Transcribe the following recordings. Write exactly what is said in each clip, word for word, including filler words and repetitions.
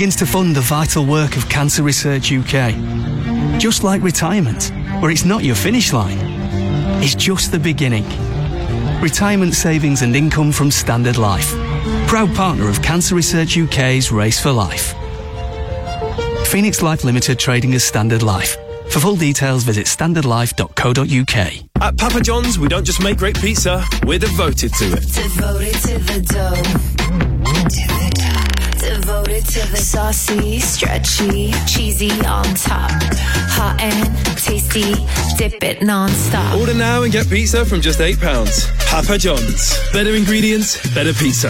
begins to fund the vital work of Cancer Research U K. Just like retirement, where it's not your finish line, it's just the beginning. Retirement savings and income from Standard Life. Proud partner of Cancer Research U K's Race for Life. Phoenix Life Limited trading as Standard Life. For full details, visit standard life dot co dot uk. At Papa John's, we don't just make great pizza, we're devoted to it. Devoted to the dough. To the dough. Devoted to the saucy, stretchy, cheesy on top. Hot and tasty, dip it non-stop. Order now and get pizza from just eight pounds. Papa John's. Better ingredients, better pizza.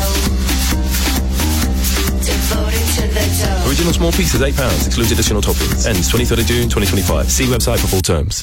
Devoted to the dough. Original small pizzas, eight pounds. Excludes additional toppings. Ends twenty-third of June, twenty twenty-five. See website for full terms.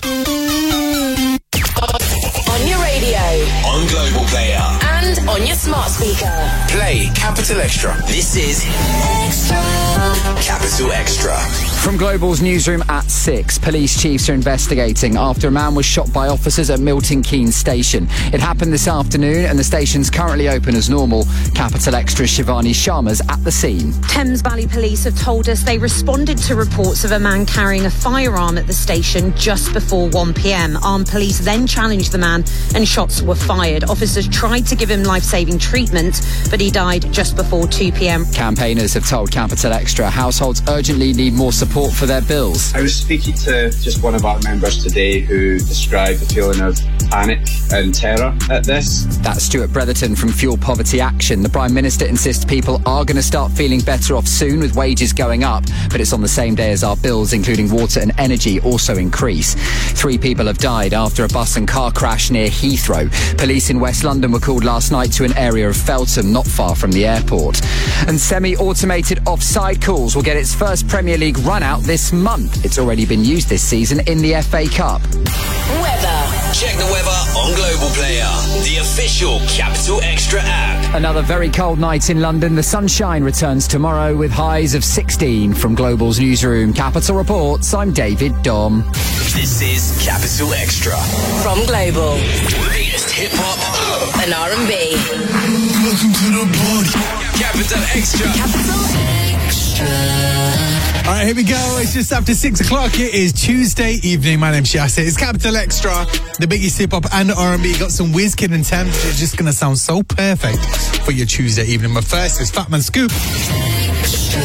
On your radio. On Global Player. And on your smart speaker. Play Capital Extra. This is Extra. Capital Extra. From Global's newsroom at six, police chiefs are investigating after a man was shot by officers at Milton Keynes Station. It happened this afternoon and the station's currently open as normal. Capital Extra's Shivani Sharma's at the scene. Thames Valley Police have told us they responded to reports of a man carrying a firearm at the station just before one p.m. Armed police then challenged the man and shots were fired. Officers tried to give him life-saving treatment, but he died just before two p.m. Campaigners have told Capital Extra households urgently need more support for their bills. I was speaking to just one of our members today who described a feeling of panic and terror at this. That's Stuart Bretherton from Fuel Poverty Action. The Prime Minister insists people are going to start feeling better off soon with wages going up, but it's on the same day as our bills, including water and energy, also increase. Three people have died after a bus and car crash near Heathrow. Police in West London were called last night to an area of Feltham, not far from the airport. And semi-automated offside calls will get its first Premier League run out this month. It's already been used this season in the F A Cup. Weather. Check the weather on Global Player, the official Capital Extra app. Another very cold night in London. The sunshine returns tomorrow with highs of sixteen. From Global's newsroom, Capital Reports, I'm David Dom. This is Capital Extra. From Global. Latest hip-hop and R and B. Welcome to the party. Capital Extra. Capital Extra. All right, here we go. It's just after six o'clock. It is Tuesday evening. My name's Shassi. It's Capital Extra, the biggest hip-hop and R and B. Got some Wizkid and Thames. It's just going to sound so perfect for your Tuesday evening. But first, it's Fatman Scoop. Extra.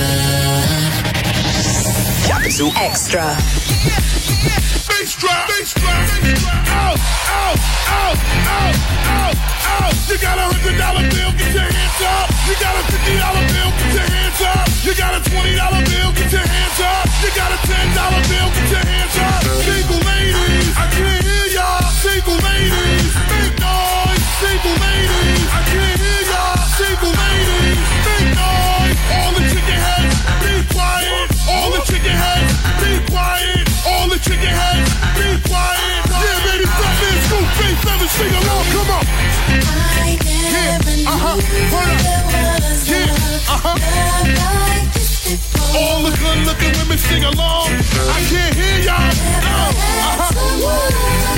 Capital Extra. Bass drop, bass drop, out, out, out, out, out, out. You got a hundred dollar bill, get your hands up. You got a fifty dollar bill, get your hands up. You got a twenty dollar bill, get your hands up. You got a ten dollar bill, get your hands up. Single ladies, I can't hear y'all. Single ladies, make noise. Single ladies, I can't hear y'all. Single ladies, make noise. All the chicken heads, be quiet. All the chicken heads, be quiet. All the chicken heads, be quiet. Yeah, baby, stop this. Scoop, bass, let me sing along. Come on. Yeah, uh-huh. Hold up. Yeah, uh-huh. All the good looking women sing along. I can't hear y'all. Oh, uh-huh.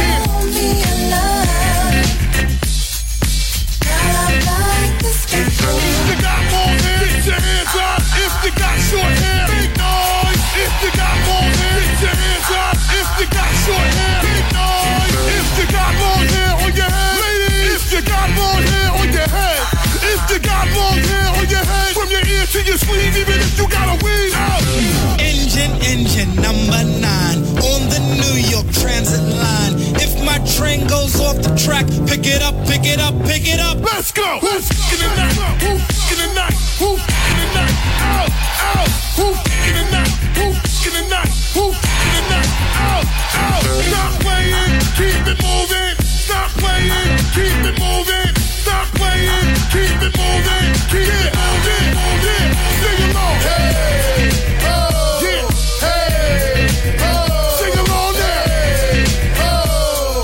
If you got more hair, get your hands up. If you got short hair, make noise. If you got more hair, get your hands up. If you got short hair, make noise. If you got long hair on your head, ladies. If you got long hair on your head. If you got long hair on your head, from your ear to your sleeve, even if you got a weave out. Engine, engine, number nine on the New York Transit line. If my train goes off the track, pick it up, pick it up, pick it up. Let's go. Who's in the night? Who's in the night? Who's in the night? Out, out. Who's in the night? Who's in the night? Who's in the night? Out, out. Stop playing, keep it moving. Stop playing, keep it moving. Stop playing, keep it moving. Keep it moving, moving. Sing along. Hey, oh, yeah. Hey, oh, sing along there. Hey, oh,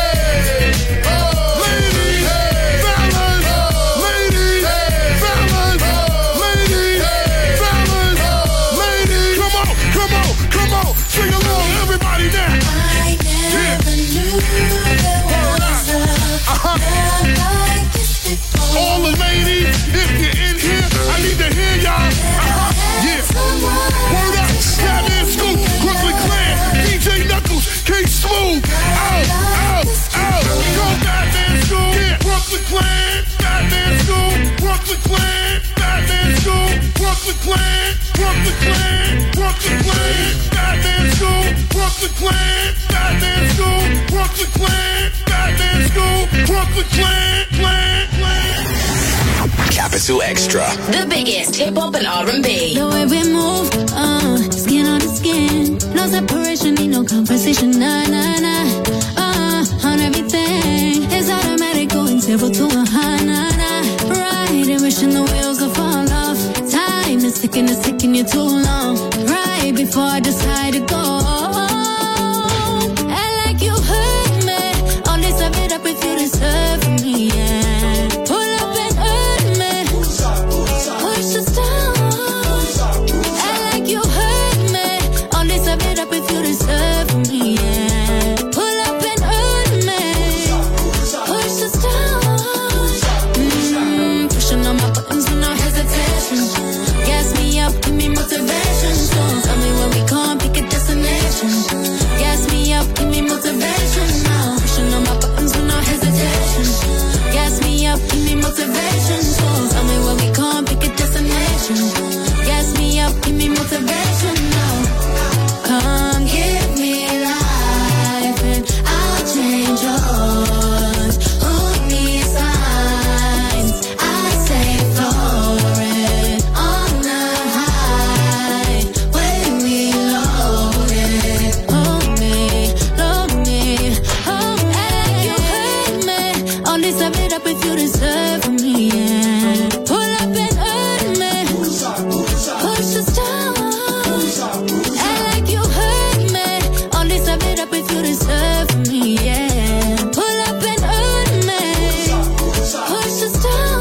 hey, oh, ladies, hey, fellas, oh, ladies, hey, fellas, Brooklyn Clan, Brooklyn Clan, Brooklyn Clan, Batman School, Brooklyn Clan, Batman School, Brooklyn Clan, Batman School, Brooklyn Clan, Clan, Clan. Capital Extra. The biggest hip hop and R and B. The way we move, uh, skin on the skin, no separation, need no conversation, nah, nah, nah. Uh, on everything, it's automatic, going zero to a high, nah, nah. Right, and wishing the wheels will fall off. Time is ticking, it's taking you too long. Right before I decide to go. And like you hurt me, only serve it up if you deserve me, yeah. Pull up and hurt me, push us down. And like you hurt me, only serve it up if you deserve me, yeah. Pull up and hurt me, push us down. Mm, pushing on my buttons with no hesitation. Gas me up, give me motivation. So tell me where we can't pick a destination. Gas me up, give me motivation now. Pushing on my buttons with no hesitation. Gas me up, give me motivation. So tell me where we can't pick a destination. Gas me up, give me motivation now. Come give me life and I'll change yours. Who needs signs? I say for it on the high when we load it. Hold me, load me, hold me. You hurt me, only serve it up if you deserve me, yeah. Pull up and hurt me, push us down. And like you hurt me, only serve it up if you deserve me, yeah. Pull up and hurt me, push us down.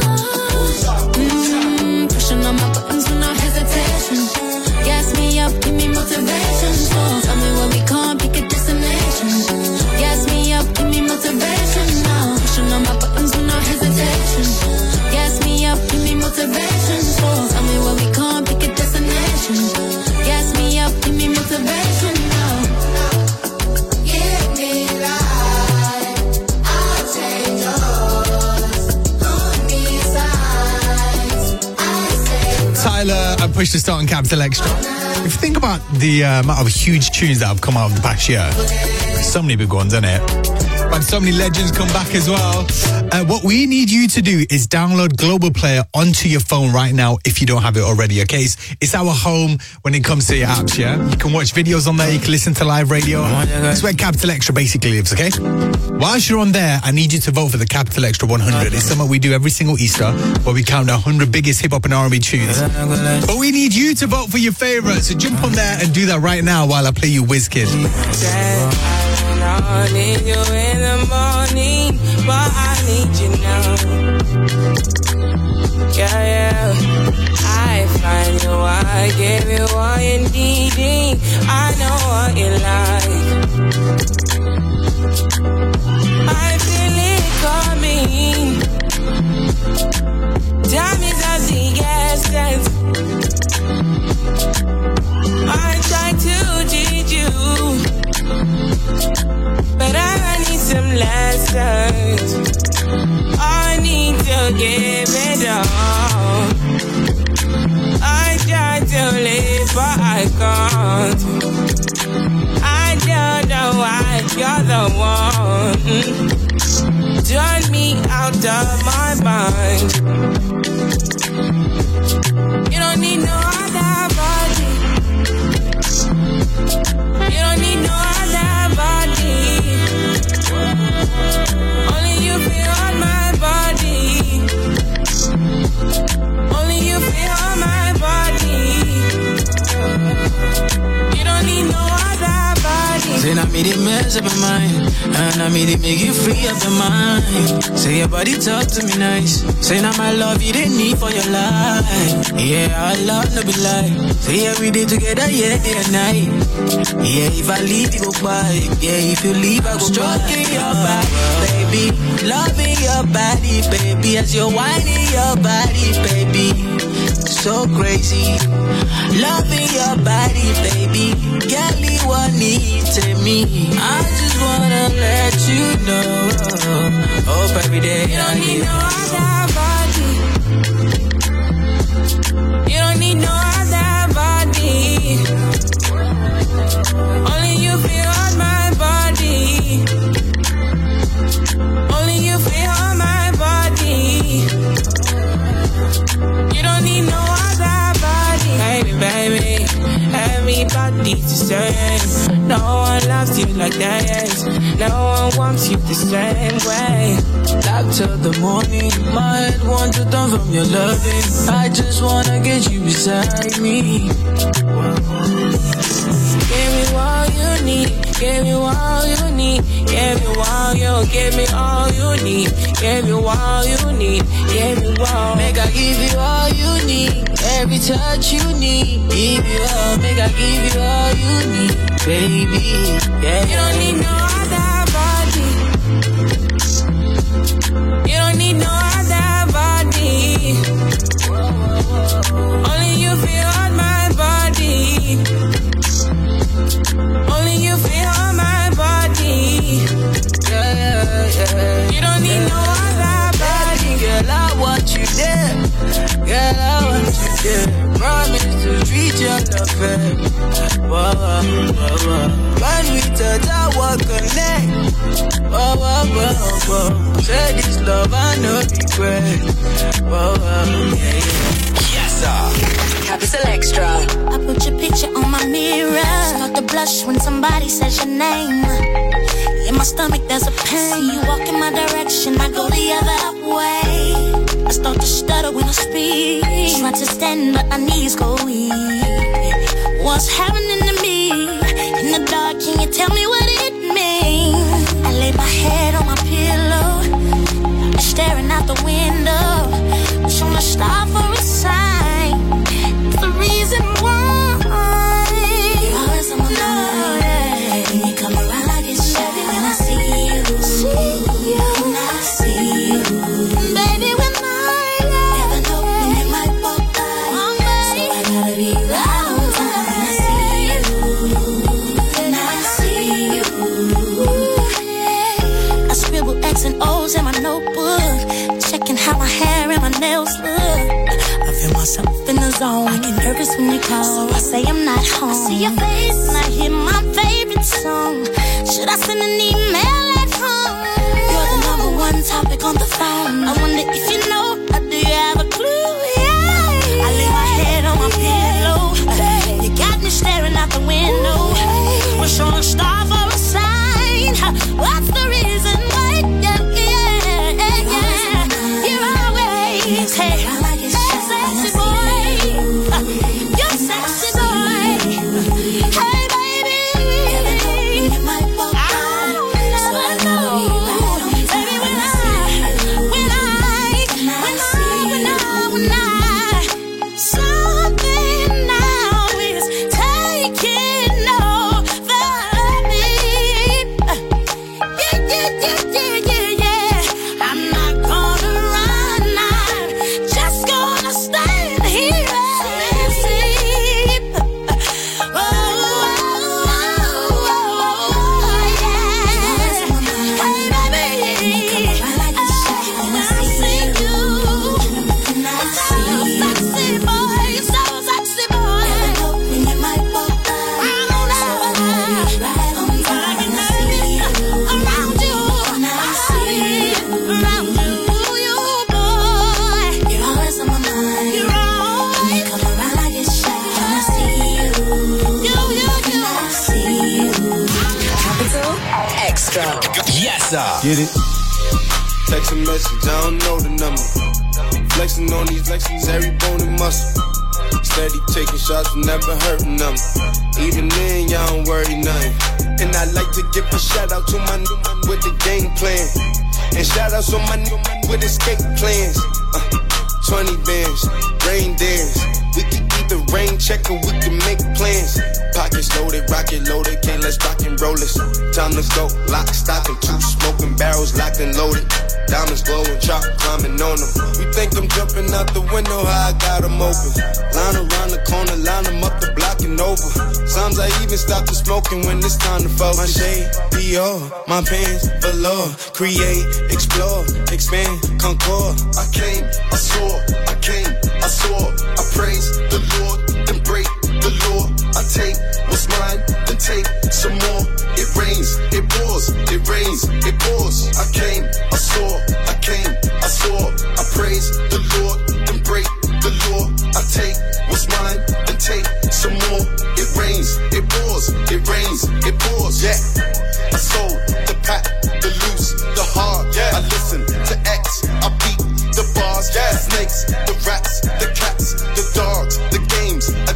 Mm, pushing on my buttons with no hesitation. Gas me up, give me motivation. So tell me where we can't pick a destination. Gas me up, give me motivation now. Pushing on my buttons with no hesitation. Gas me up, give me motivation. So tell me where we can't pick a destination. Gas me up, give me motivation now. Give me life, I'll change yours. Who needs signs? I say Tyler and Push to Start on Capital Extra. If you think about the uh, amount of huge tunes that have come out of the past year, so many big ones, isn't it? But so many legends come back as well. Uh, what we need you to do is download Global Player onto your phone right now if you don't have it already, okay? It's, it's our home when it comes to your apps, yeah? You can watch videos on there, you can listen to live radio. That's where Capital Extra basically lives, okay? Whilst you're on there, I need you to vote for the Capital Extra one hundred. It's something we do every single Easter where we count the one hundred biggest hip-hop and R and B tunes. But we need you to vote for your favourites, so jump on there and do that right now while I play you WizKid. I need you in the morning, but I need you now. Yeah, yeah. I find you, I give you all you need. I know what you like. I feel it coming. Time is as the essence. I try to teach you, but I need some lessons. I need to give it all. I try to live, but I can't. I don't know why you're the one. Turn me out of my mind. You don't need no other body. You don't need no other body. Only you feel on my body. Only you feel on my body. You don't need no other body. Say I made it mess up my mind, and I made it make you free up your mind. Say your body talk to me nice. Say now my love you didn't need for your life. Yeah, our love no be lie. Say every day together, yeah, day and night. Yeah, if I leave you go by. Yeah, if you leave I go stroking your body, baby. Loving your body, baby. As you're whining your body, baby. So crazy. Loving your body, baby. Girl, you want need to me. I just wanna let you know. Hope every day You don't I need hear. no other body. You don't need no same. No one loves you like that. No one wants you the same way. Back till the morning, my head wants to turn from your loving. I just wanna get you beside me. Give me all you need, give me all you need, give me all you, give me all you need, give me all you need, give me all. Make I give you all you need, every touch you need, give you all, make I give you all you need, baby. Yeah. You don't need no other body. You don't need no other body. Only you feel on my body. Only you feel on my body. Yeah, yeah, yeah. You don't need no other body. Girl, I want you there. Girl, I want you there. Promise to treat your love fair. Whoa, whoa, whoa, whoa. When we touch, I will connect. Whoa, whoa, whoa, whoa. Say this love, I know regret. Whoa, whoa, yeah, yeah. Yes, sir. Capital Extra. I put your picture on my mirror. Start to blush when somebody says your name. In my stomach there's a pain. You walk in my direction, I go the other way. I start to stutter when I speak. Try to stand but my knees go weak. What's happening to me? In the dark, can you tell me what it means? I lay my head on my pillow, staring out the window. Wish on a star for a sign. It's the reason why you're always on my mind. When you come around, I get shy when I see you. See you. When I see you, baby, when I never know when you might walk by. So I gotta be right on time when I see you. When I see you, I scribble X and O's in my notebook, checking how my hair and my nails look. I feel myself in the zone. I get nervous when you call, so I say I'm not home. I see your face and I hear my favorite song. Should I send an email at home? You're the number one topic on the phone. I wonder if you know, or do you have a clue? Yeah. I lay my head on my pillow. You got me staring out the window. Wish on a star for a sign. What's the reason why? Yeah, yeah, yeah, yeah. You're always hey, hey, sexy boy. Uh, you're sexy boy. Hey, baby. I don't know. Baby, when I, when I, when I, when I, when I, something now is taking over me. Yeah, yeah, yeah, yeah, yeah, yeah. I'm not gonna run, I'm just gonna stand here and sleep. Oh, oh, oh, oh, yeah. Hey, baby, when I see you, so sexy boy, so sexy boy. I don't know, I get nervous around you. Around you, you boy. You're always on my mind. You're always. When you come around, I get shy. When I see you, you, you, you. When I see you. Capital Extra. Yes, sir. Get it? Text a message, I don't know the number. Flexing on these flexings, every bone and muscle. Steady taking shots, never hurting them. Even then, y'all don't worry nothing. And I like to give a shout out to my new man with the game plan. And shout outs on my new man with escape plans. Uh, twenty bands, rain dance. We can either rain check or we can make plans. Pockets loaded, rocket loaded, can't let's rock and roll this. Time to go, lock, stock, and two smoking barrels locked and loaded. Diamonds glowing, chop climbing on them. You think I'm jumping out the window, how I got them open. Line around the corner, line them up the block and over. Sometimes I even stop the smoking when it's time to focus. My shade, Dior, my pants, velour. Create, explore, expand, concord. I came, I saw, I came, I saw. I praise the Lord, then break the law. I take what's mine, then take some more. It rains, it pours, it rains, it pours. I came, I saw, I came, I saw. I praise the Lord, then break the law. I take what's mine, then take some more. It rains, it pours,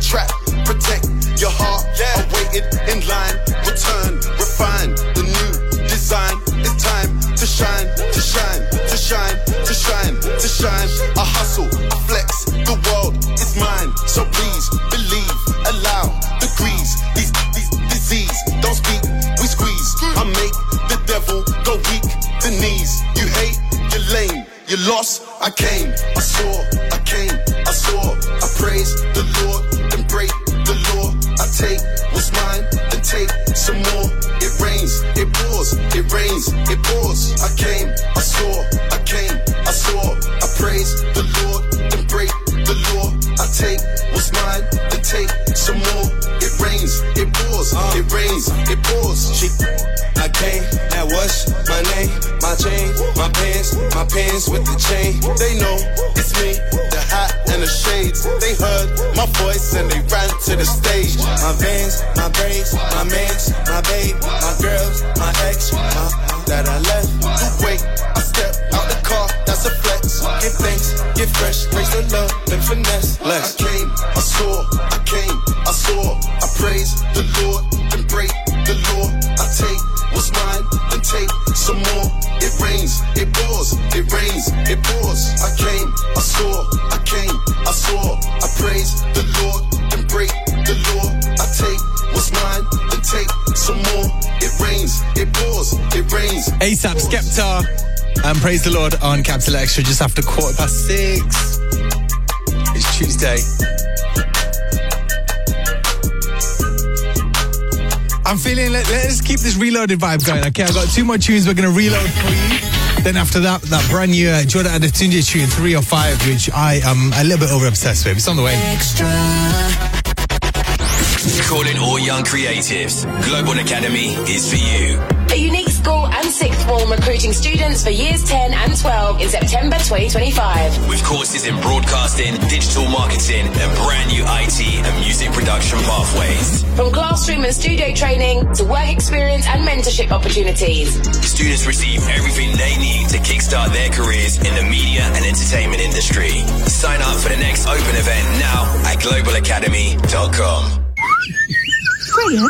trap, protect your heart. I waited in line, return, refine the new design. It's time to shine, to shine, to shine, to shine, to shine. I hustle, I flex, the world is mine. So please believe, allow degrees. These, these disease, don't speak, we squeeze. I make the devil go weak, the knees. You hate, you're lame, you lost. I came, I saw, I came, I saw. I praise the Lord, then break the law. I take what's mine, then take some more. It rains, it pours, it rains, it pours. I came, I saw, I came, I saw. I praise the Lord, then break the law. I take what's mine, then take some more. It rains, it pours, it rains, it pours. She, I came, now what's my name? My chain, my pants, my pants with the chain. They know it's me, the hat and the shades. They heard my voice and they ran to the stage. My Vans, my braids, my mans, my babe, my girls, my ex, my that I left. Wait, I step out the car, that's a flex. Give thanks, give fresh, praise the love, and finesse. Less. I came, I saw, I came, I saw. I praise the Lord, then break the law. I take what's mine, then take some more. It rains, it pours, it rains, it pours. I came, I saw, I came, I saw. I praise the Lord, then break the law. I take what's mine, then take some more. It rains, it pours, it rains. ASAP, Skepta, and Praise the Lord on Capital Extra just after quarter past six. It's Tuesday. I'm feeling, let, let's keep this reloaded vibe going, okay? I've got two more tunes we're going to reload for you. Then after that, that brand new uh, Jordan Adetunji tune, three or five, which I am a little bit over-obsessed with. It's on the way. Extra. Calling all young creatives. Global Academy is for you. A unique school and sixth form recruiting students for years ten and twelve in September twenty twenty-five. With courses in broadcasting, digital marketing, and brand new I T and music production pathways. From classroom and studio training to work experience and mentorship opportunities. Students receive everything they need to kickstart their careers in the media and entertainment industry. Sign up for the next open event now at global academy dot com. Graham?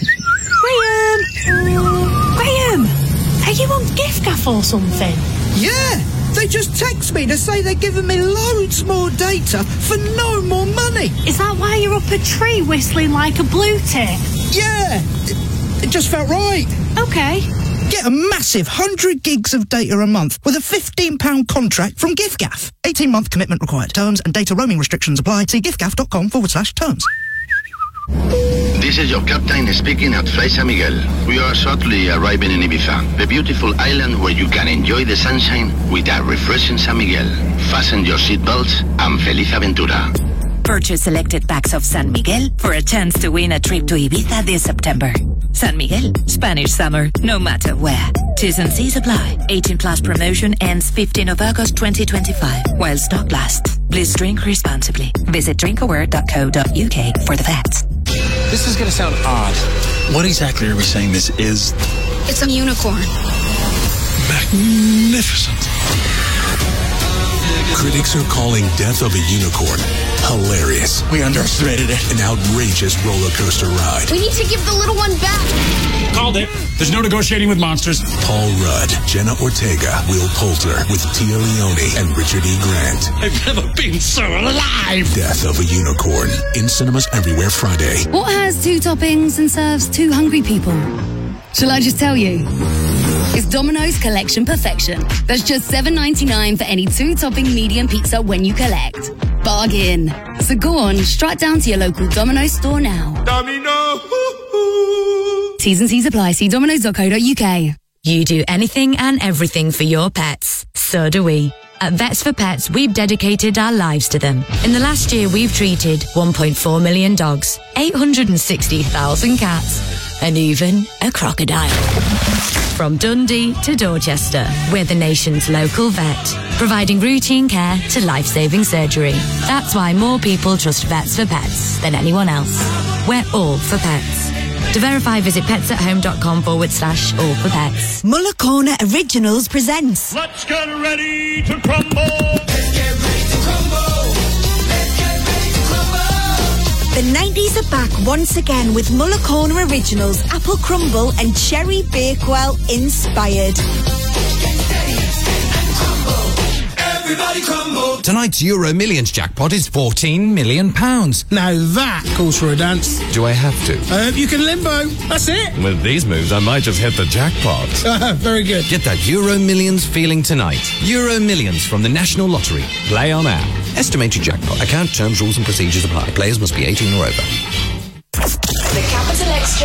Graham? Graham? Are you on giffgaff or something? Yeah! They just text me to say they're giving me loads more data for no more money. Is that why you're up a tree whistling like a blue tick? Yeah! It, it just felt right. Okay. Get a massive one hundred gigs of data a month with a fifteen pound contract from giffgaff. eighteen month commitment required. Terms and data roaming restrictions apply. See giffgaff.com forward slash terms. This is your captain speaking at Fly San Miguel. We are shortly arriving in Ibiza, the beautiful island where you can enjoy the sunshine with a refreshing San Miguel. Fasten your seatbelts and feliz aventura. Purchase selected packs of San Miguel for a chance to win a trip to Ibiza this September. San Miguel, Spanish summer, no matter where. T's and C's apply. eighteen plus promotion ends fifteenth of August twenty twenty-five, while stock lasts. Please drink responsibly. Visit drinkaware dot co dot uk for the facts. This is going to sound odd. What exactly are we saying this is? It's a unicorn. Magnificent. Critics are calling Death of a Unicorn hilarious. We underestimated it. An outrageous roller coaster ride. We need to give the little one back. Called it. There's no negotiating with monsters. Paul Rudd, Jenna Ortega, Will Poulter, with Tia Leone and Richard E. Grant. I've never been so alive. Death of a Unicorn. In cinemas everywhere Friday. What has two toppings and serves two hungry people? Shall I just tell you? It's Domino's Collection Perfection. That's just seven ninety-nine for any two-topping medium pizza when you collect. Bargain. So go on, strut down to your local Domino's store now. Domino! T's and C's apply. See domino's dot co dot uk. You do anything and everything for your pets. So do we. At Vets for Pets, we've dedicated our lives to them. In the last year, we've treated one point four million dogs, eight hundred sixty thousand cats, and even a crocodile. From Dundee to Dorchester, we're the nation's local vet, providing routine care to life-saving surgery. That's why more people trust Vets for Pets than anyone else. We're all for pets. To verify, visit petsathome.com forward slash all for pets. Muller Corner Originals presents Let's get ready to crumble. Let's get ready to crumble. Let's get ready to crumble. The nineties are back once again with Muller Corner Originals, Apple Crumble and Cherry Bakewell inspired. Everybody crumble. Tonight's Euro Millions jackpot is fourteen million pounds. Now that calls for a dance. Do I have to? Uh, you can limbo. That's it. With these moves, I might just hit the jackpot. Very good. Get that Euro Millions feeling tonight. Euro Millions from the National Lottery. Play on app. Estimated jackpot. Account terms, rules and procedures apply. Players must be eighteen or over. The Capital Extra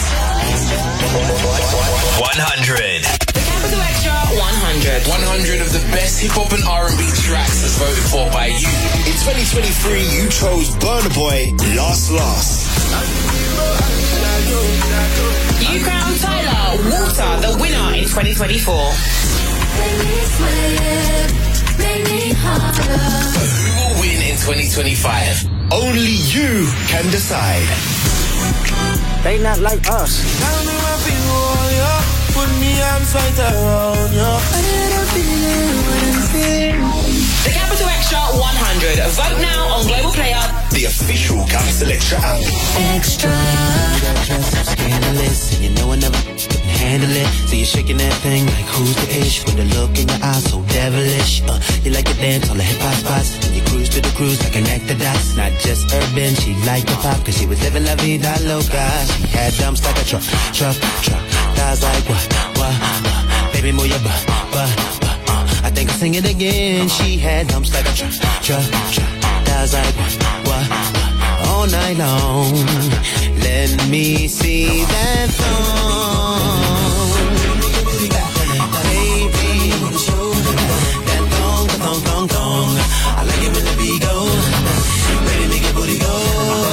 one hundred. The Capital Extra one hundred. one hundred of the best hip-hop and R and B tracks as voted for by you. In twenty twenty-three, you chose Burna Boy, Last Last. You crowned Tyler Water the winner in twenty twenty-four. But who will win in twenty twenty-five? Only you can decide. They not like us. Tell me what you want, yo. Put me arms right around you. The Capital Extra one hundred. Vote now on Global Player, the official Capital Extra app. Extra. You got a dress so scandalous, and you know I never couldn't handle it. So you're shaking that thing like who's the ish, with a look in your eyes so devilish. Uh, you like to dance on the hip hop spots, and you cruise to the cruise like connect the dots. Not just urban, she liked the pop, cause she was living la vida loca. She had dumps like a truck, truck, truck. Thighs like what, what, what? Baby, move your butt, butt, butt. Uh, I think I'll sing it again. She had dumps like a truck, truck, truck. Thighs like what, what, what? All night long. Let me see that thong. Baby, that thong, the thong, thong, thong. I like it when the beat goes. Baby, make your booty go.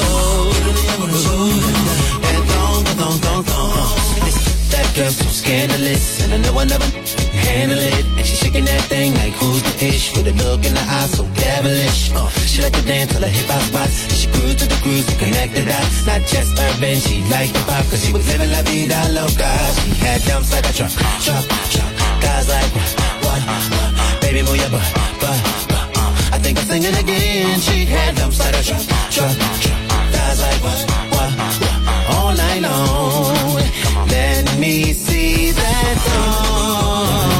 That thong, the thong, thong, thong. That girl so scandalous, and I know I never handle it. And she shaking that thing like who's the ish, with a look in her eyes so devilish. Uh, she like to dance till the hip hop spots, and she cruise to the cruise to connect the dots. Not just urban, she liked the pop, cause she was living la vida loca. She had dumps like a truck, truck, truck. Guys like what, what, what? Baby, move your butt, butt, butt. Uh, I think I'm singing again. She had dumps like a truck, truck, truck. Guys like what, what, what? All night long. Let me see that thong.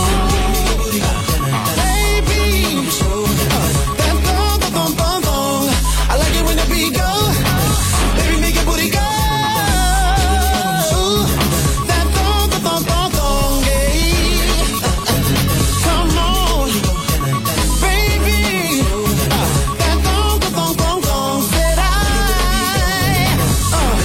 Baby, that thong, thong, thong, thong. I like it when the beat go. Baby, make your booty go. That thong, thong, thong, thong, yeah. Come on, baby. That thong, thong, thong, thong. Said I. Uh,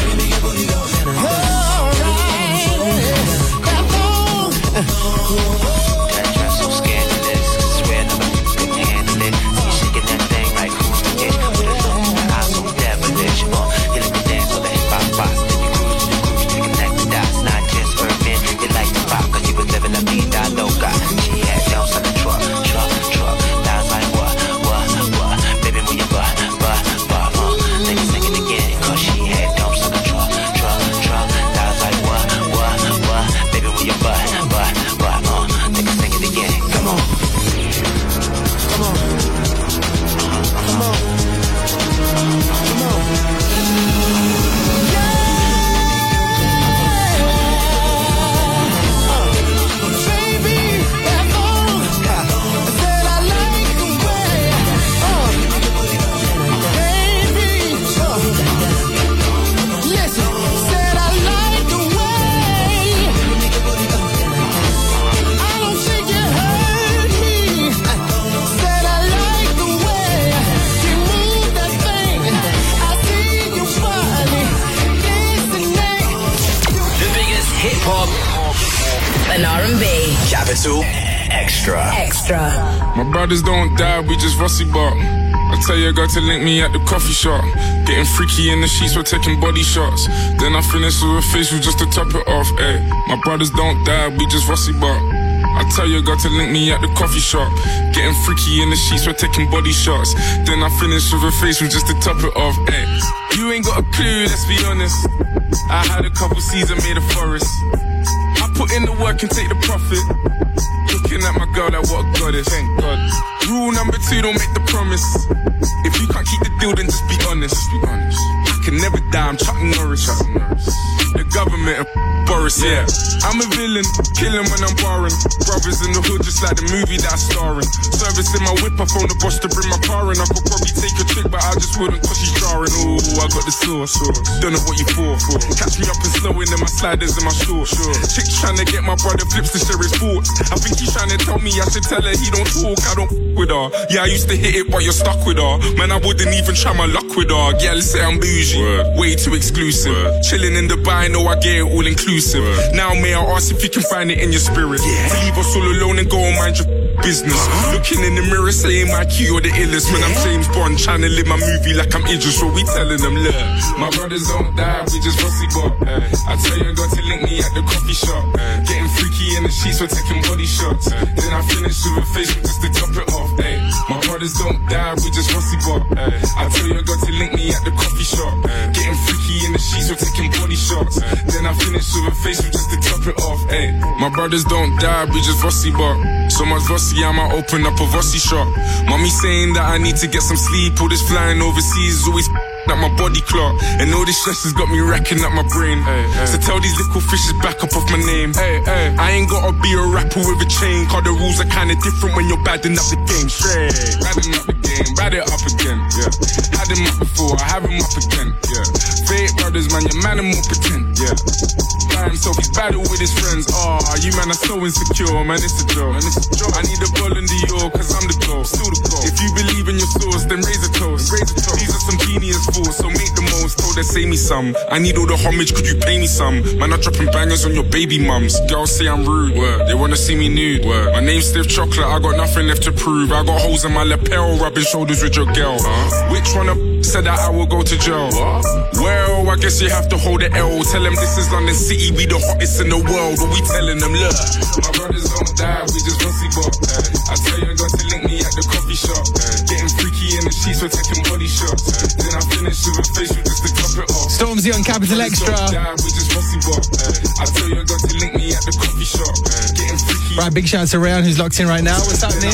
that dress so scandalous, swear nobody couldn't handle it. So you shaking that thing like who's the ish, with a look in your eyes so devilish. Uh, you like to dance on the hip hop spots, then you cruise to the cruise to connect the dots. Not just urban, you like the pop, cause you was living la vida loca. She had dumps like a truck, truck, truck. Thighs like what, what, what? Baby, move your butt, butt, butt. Uh, then you sing it again, cause she had dumps like a truck, truck, truck. Thighs like what, what, what? Baby, move your butt, butt, butt. Uh, then you sing it again. Come on, come on, come on, come on. and R and B. Capital Extra. Extra. My brothers don't die, we just rusty bark. I tell your girl to link me at the coffee shop. Getting freaky in the sheets, we're taking body shots. Then I finish with a facial just to top it off, ayy. My brothers don't die, we just rusty bark. I tell your girl to link me at the coffee shop. Getting freaky in the sheets, we're taking body shots. Then I finish with a facial just to top it off, ayy. You ain't got a clue, let's be honest. I had a couple seeds and made a forest. I put in the work and take the profit. Looking at my girl like what a goddess. Thank God. Rule number two, don't make the promise. If you can't keep the deal, then just be honest. Be honest. never die, I'm Chuck Norris. Chuck Norris. The government and Boris, yeah. I'm a villain, killing when I'm barring. Brothers in the hood, just like the movie that I'm starring. Service in my whip, I phone the boss to bring my car in. I could probably take a trick, but I just wouldn't cause she's jarring. Ooh, I got the sauce, don't know what you for. Catch me up and slowing in my sliders and my shorts. Chick trying to get my brother flips to share his thoughts. I think he's trying to tell me I should tell her he don't talk, I don't f- with her. Yeah, I used to hit it, but you're stuck with her. Man, I wouldn't even try my luck with her. Yeah, let's say I'm bougie, Word. way too exclusive. Word. Chilling in Dubai, know I get it all inclusive. Word. Now may I ask if you can find it in your spirit, yeah. To leave us all alone and go and mind your business. Uh-huh. Looking in the mirror saying my key or the illest, yeah. When I'm James Bond trying to live my movie like I'm Idris. So we telling them, look, my brothers don't die, we just rusty bop. uh. I tell you, got to link me at the coffee shop. uh. Getting freaky in the sheets, we're taking body shots. uh. Then I finish with a Facebook just to top it off. Ay. My brothers don't die, we just rusty bop. uh. I tell you, got to link me at the coffee shop. uh. Getting freaky in the sheets, we're taking body shots. uh. Then I finish with a Facebook just to top it off. Ay. My brothers don't die, we just rusty bop. So much rusty, I might open up a Vossi shop. Mommy saying that I need to get some sleep. All this flying overseas is always at my body clock. And all this stress has got me racking up my brain. Hey, hey. So tell these little fishes back up off my name. Hey, hey. I ain't gotta be a rapper with a chain, cause the rules are kinda different when you're badding up the game. Straight, badding up the game, bad it up again, yeah. Had him up before, I have him up again, yeah. Fake brothers, man, your man and more pretend, yeah. By himself, he's battle with his friends. Oh, you man are so insecure, man, it's a joke. Man, it's a joke. I need a ball in the York, cause I'm the goal, still the goal. If you believe in your source, then raise a toast. Raise a toast. These are some genius fools, so make the most. Told her, say me some. I need all the homage, could you pay me some? Man, I'm dropping bangers on your baby mums. Girls say I'm rude, Word. They wanna see me nude. Word. My name's Stiff Chocolate, I got nothing left to prove. I got holes in my lapel, rubbing shoulders with your girl. Huh? Which one of said that I will go to jail? What? Well, I guess you have to hold the L. Tell them this is London City, we the hottest in the world. But we telling them, look, my brothers don't die, we just rusty bop. I tell you, I got to link me at the coffee shop. Getting freaky in the sheets, we're taking body shots. Then I finish with a facial just to top it off. Stormzy on Capital Extra. Die, we just rusty bop. I tell you, I got to link me at the coffee shop. Getting freaky. Right, big shout out to Rayan who's locked in right now. What's happening?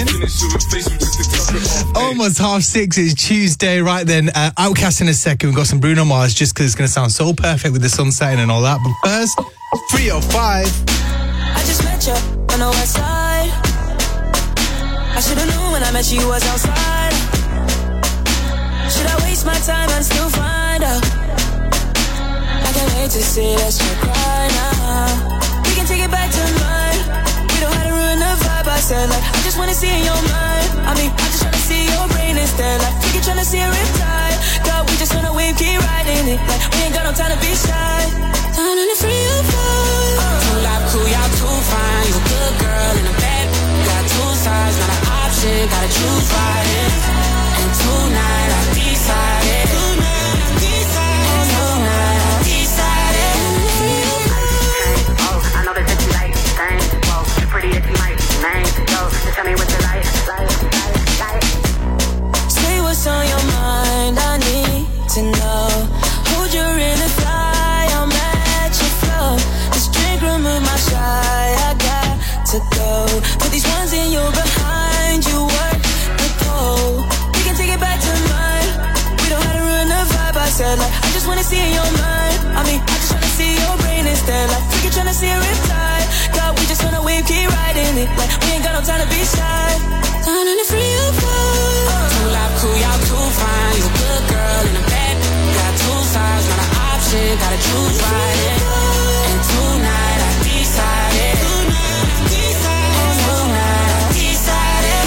Almost half six. It's Tuesday. Right then, uh, Outcast in a second. We've got some Bruno Mars just because it's going to sound so perfect with the sun setting and all that. But first, three oh five. I just met you on the west side. I should've known when I met you, you was outside. Should I waste my time and still find out? I can't wait to see us cry now. We can take it back to mine. We don't have to ruin the vibe. I said like, I just wanna see in your mind. I mean, I just tryna see your brain instead. Like, we can tryna see a riptide. God, we just wanna wave, keep riding it. Like, we ain't got no time to be shy. Down in the free of fall. Too loud, cool, y'all too fine. You a good girl in a bad. Got two sides, not an option. Gotta choose right. And tonight I decided. Tonight I decided. Tonight I decided. Oh, I know that you like things. Whoa, you're pretty if you like names. Yo, just tell me what you like, like, like, like. Say what's on your mind. I need to know. Who'd you really fly? I'll match your flow. This drink remove my shy. I got to go. Put these ones in your behind. You work the pole. We can take it back to mine. We don't have to ruin the vibe. I said like, I just wanna see in your mind. I mean, I just wanna see your brain instead. Like, we can tryna see a riptide. God, we just wanna wave, keep riding it. Like, we ain't got no time to be shy. Down in the free of fall. Too loud, cool, y'all too fine. You a good girl in a bad. Got two sides, not an option. Gotta choose right. And tonight I decided. Tonight I decided. Tonight I decided.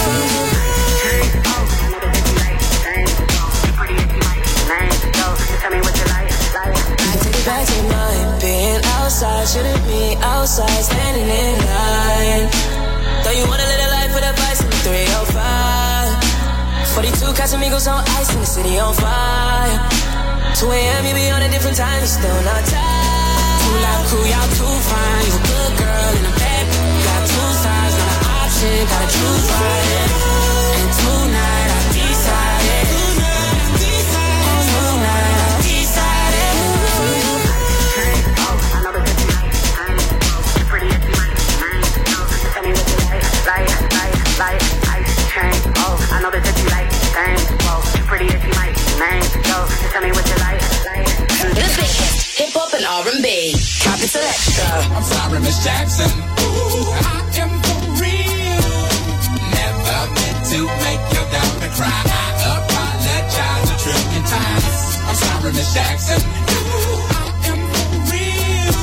Tell me what you like, like. You can take it back to mine. Being outside shouldn't be outside, standing in line. Though you want a little life with a vice in the three oh five. forty-two Casamigos on ice in the city on fire. two a.m. you be on a different time, you still not tired. Too loud, cool, y'all too fine. You a good girl in a bad. Got two sides, not an option. Gotta choose right. And tonight I decided. Tonight I decided. Tonight I decided. Oh, I know that you like things. You're pretty if you like names. Yo, just tell me what you like, like, like, like, ice chain. Oh, I know that you like things. Whoa, you're pretty if you like names. Yo, just tell me what you like, like. R and B. Capital Extra. I'm sorry, Miss Jackson. Ooh, I am for real. Never meant to make your daughter cry. I apologize a trillion times. I'm sorry, Miss Jackson. Ooh, I am for real.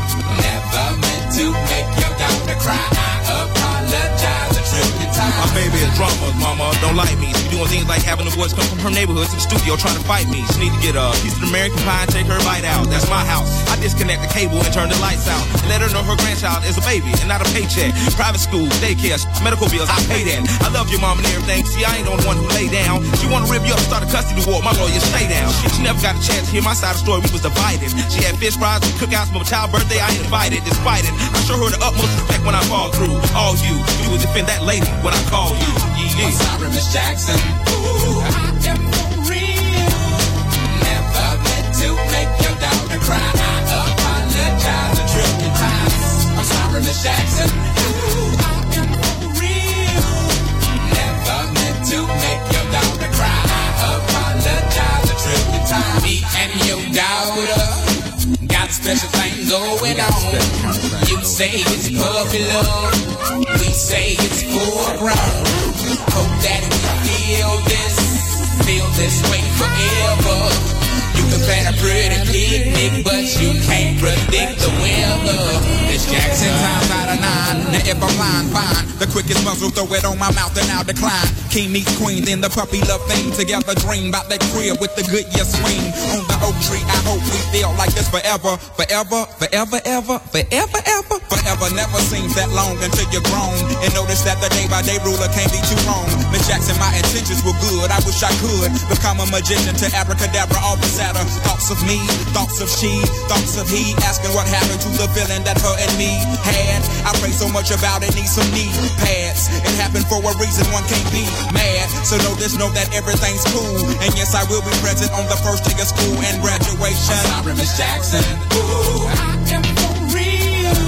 Never meant to make your daughter cry. I apologize a trillion times. My baby is drama, mama, don't like me. She doing things like having the boys come from her neighborhood to the studio trying to fight me. She need to get a piece of American pie and take her bite out. That's my house. I disconnect the cable and turn the lights out. And let her know her grandchild is a baby and not a paycheck. Private school, daycare, medical bills, I pay that. I love your mom and everything. See, I ain't the only one who lay down. She wanna rip you up, start a custody war. My lawyer, stay down. She, she never got a chance to hear my side of the story. We was divided. She had fish fries and cookouts for my child's birthday. I ain't invited, despite it. I show her the utmost respect when I fall through. All you, you would defend that lady when I call you. Yeah. I'm sorry, Miss Jackson. Ooh, I am for real. Never meant to make your daughter cry. I apologize a trillion times. I'm sorry, Miss Jackson. Ooh, I am for real. Never meant to make your daughter cry. I apologize a trillion times. Me and your daughter got a special thing going on. You say it's puppy love. We say it's full grown. Hope that we feel this, feel this way forever. You can plan a pretty picnic, but you can't predict the weather. Miss Jackson times out of nine. Now if I'm lying, fine. The quickest muzzle, throw it on my mouth and I'll decline. King meets queen, then the puppy love thing. Together dream about that crib with the good year swing. On the oak tree, I hope we feel like this forever. Forever, forever, ever, forever, ever. Forever never seems that long until you're grown. And notice that the day by day ruler can't be too wrong. Miss Jackson, my intentions were good. I wish I could become a magician to abracadabra, all the sadder. Thoughts of me, thoughts of she, thoughts of he. Asking what happened to the feeling that her and me had. I pray so much about it, need some knee pads. It happened for a reason, one can't be mad. So know this, know that everything's cool. And yes, I will be present on the first day of school and graduation. I'm sorry, Miss Jackson. Ooh, I am for real.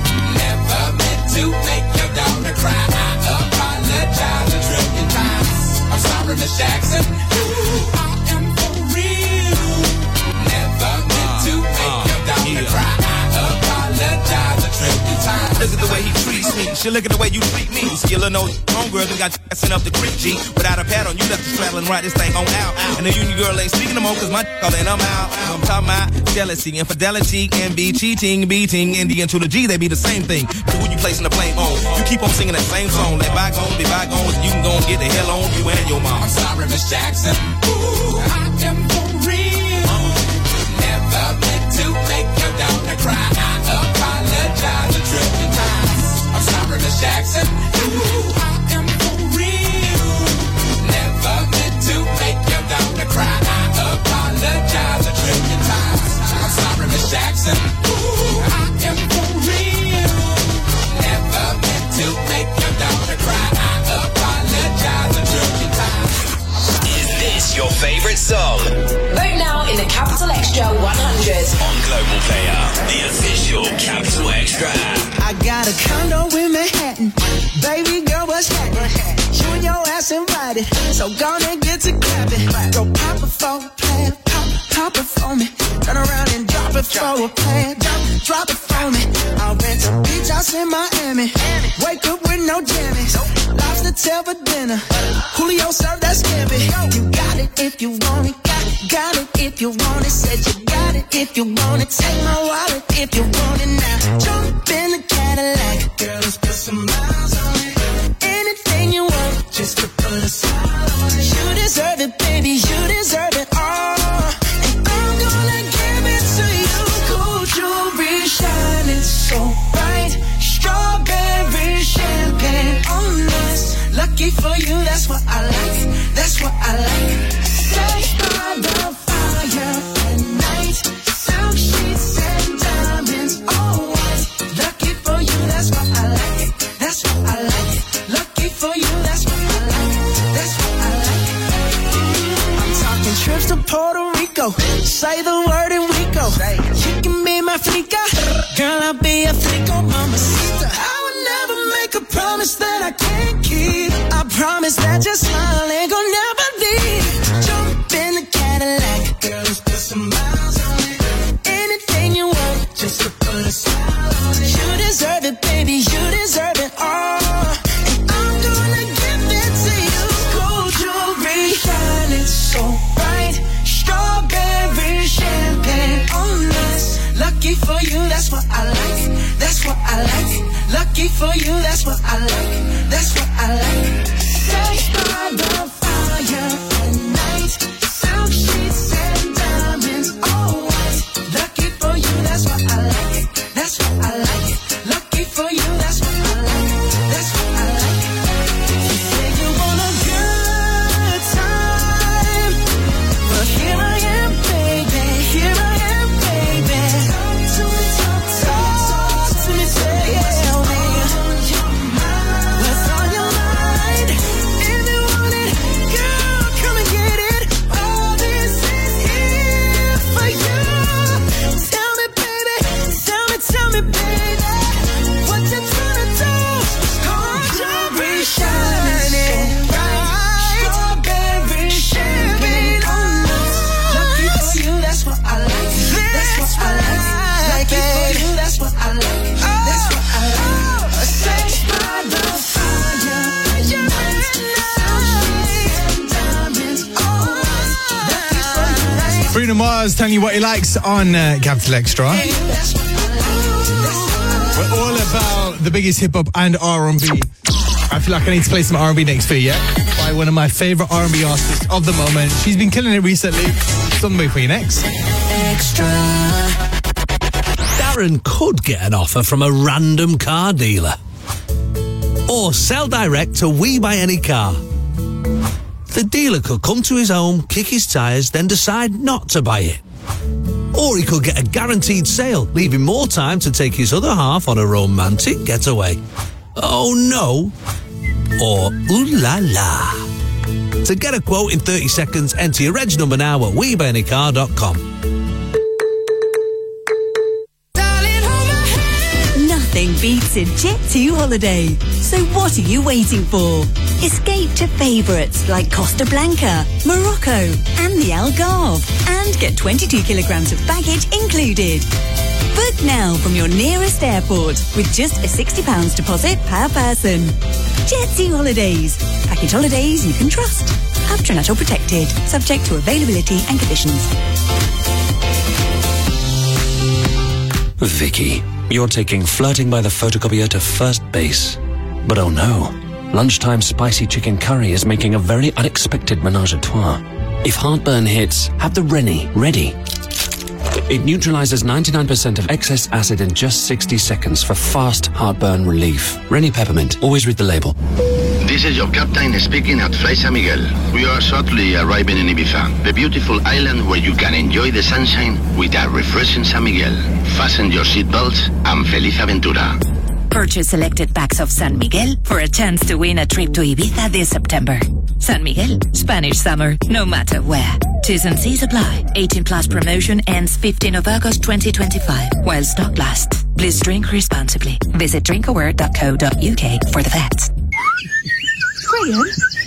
Never meant to make your daughter cry. I apologize a trillion times. I'm sorry, Miss Jackson. Ooh, I am for real. Never meant to make your daughter cry. I apologize a trillion times. Look at the way he treats me. She look at the way you treat me. Skillin' those homegirls and got you sent up the creek, G. Without a pad on, you left the straddle and ride this thing on out. And the union girl ain't speaking no more, cause my calling I'm out. I'm talking about jealousy, infidelity, envy, cheating, beating, and the N to the G, they be the same thing. But who you placing the blame on? You keep on singing that same song. Let bygones be bygones, you can go and get the hell on you and your mom. I'm sorry, Miss Jackson. Ooh, I am for real. Never meant to make your daughter cry. I apologize a trillion times. I'm sorry, Miss Jackson. Ooh, I am for real. Never meant to make your daughter cry. I apologize a trillion times. I'm sorry, Miss Jackson. Ooh, I am for real. Never meant to make your daughter cry. I apologize a trillion times. Is this your favorite song? Vote now in the Capital Extra one hundred. On Global Player, the official Capital Extra. I got a condo in Manhattan. Baby girl, what's happening? You and your ass invited, so gonna get to clapping. Go pop it for a plan, pop, pop it for me. Turn around and drop it for a plan, drop, drop it for me. I'll rent a beach house in Miami. Wake up with no jammies. Lobster tail for dinner. Julio served that scampi. You got it if you want it. Got it, got it if you want it. Said you got it if you want it. Take my wallet if you want it now. Jump in the Cadillac. Girl, let's put some miles on it. Anything you want, just to put a smile on it. You deserve it, baby. You deserve it all. And I'm gonna give it to you. Gold jewelry shining so bright. Strawberry champagne on us. Lucky for you, that's what I like. That's what I like. Stay by the fire at night. Silk sheets and diamonds, all white. Lucky for you, that's what I like. That's what I like. Lucky for you, that's what I like. That's what I like. I'm talking trips to Puerto Rico. Say the word and we go. You can be my flica. Girl, I'll be a flico, mama sister. I would never make a promise that I can't keep. I promise that your smile ain't gonna never leave. Jump in the Cadillac. Girl, let's put some miles on it. Anything you want. just to put a smile on it. You deserve it, baby, you deserve it all. And I'm gonna give it to you. Gold jewelry, shining so bright. Strawberry champagne on us. Lucky for you, that's what I like. That's what I like. Lucky for you, that's what I like. That's what I like. Sex by the fire at night. Silk sheets and diamonds, all white. Lucky for you, that's what I like. That's what I like. Lucky for you, that's what I like. That's what I like. You say you want a good time, but here I am, baby. Here I am, baby. Talk to me, talk, talk, talk to me, tell me what's on your mind. If you want it, girl, come and get it. All this is here for you. Tell me, baby, tell me, tell me, baby, what you tryna do? Gold jewelry shining bright. Strawberry champagne on us. Lucky for you, that's what I like. That's what I like. Lucky for you, that's what I like. That's what I like. Sex by the fire at night. Silk sheets and diamonds on us. Lucky for you, that's what Bruno Mars telling you what he likes on uh, Capital Extra. We're all about the biggest hip hop and R and B. I feel like I need to play some R and B next for you, yeah? By one of my favourite R and B artists of the moment. She's been killing it recently. Something for you next. extra. Darren could get an offer from a random car dealer. Or sell direct to We Buy Any Car. The dealer could come to his home, kick his tyres, then decide not to buy it. Or he could get a guaranteed sale, leaving more time to take his other half on a romantic getaway. Oh no. Or ooh la la. To get a quote in thirty seconds, enter your reg number now at we buy any car dot com. Nothing beats a Jet two holiday. So what are you waiting for? Escape to favourites like Costa Blanca, Morocco and the Algarve. And get twenty-two kilograms of baggage included. Book now from your nearest airport with just a sixty pounds deposit per person. Jet two Holidays. Package holidays you can trust. Abtronato protected. Subject to availability and conditions. Vicky, you're taking flirting by the photocopier to first base. But oh no, lunchtime spicy chicken curry is making a very unexpected menage a trois. If heartburn hits, have the Rennie ready. It neutralizes ninety-nine percent of excess acid in just sixty seconds for fast heartburn relief. Rennie Peppermint, always read the label. This is your captain speaking at Fly San Miguel. We are shortly arriving in Ibiza, the beautiful island where you can enjoy the sunshine with a refreshing San Miguel. Fasten your seatbelts and feliz aventura. Purchase selected packs of San Miguel for a chance to win a trip to Ibiza this September. San Miguel, Spanish summer, no matter where. T's and C's apply. eighteen plus promotion ends fifteenth of August twenty twenty-five, while stock lasts. Please drink responsibly. Visit drinkaware dot co dot uk for the facts. Graham?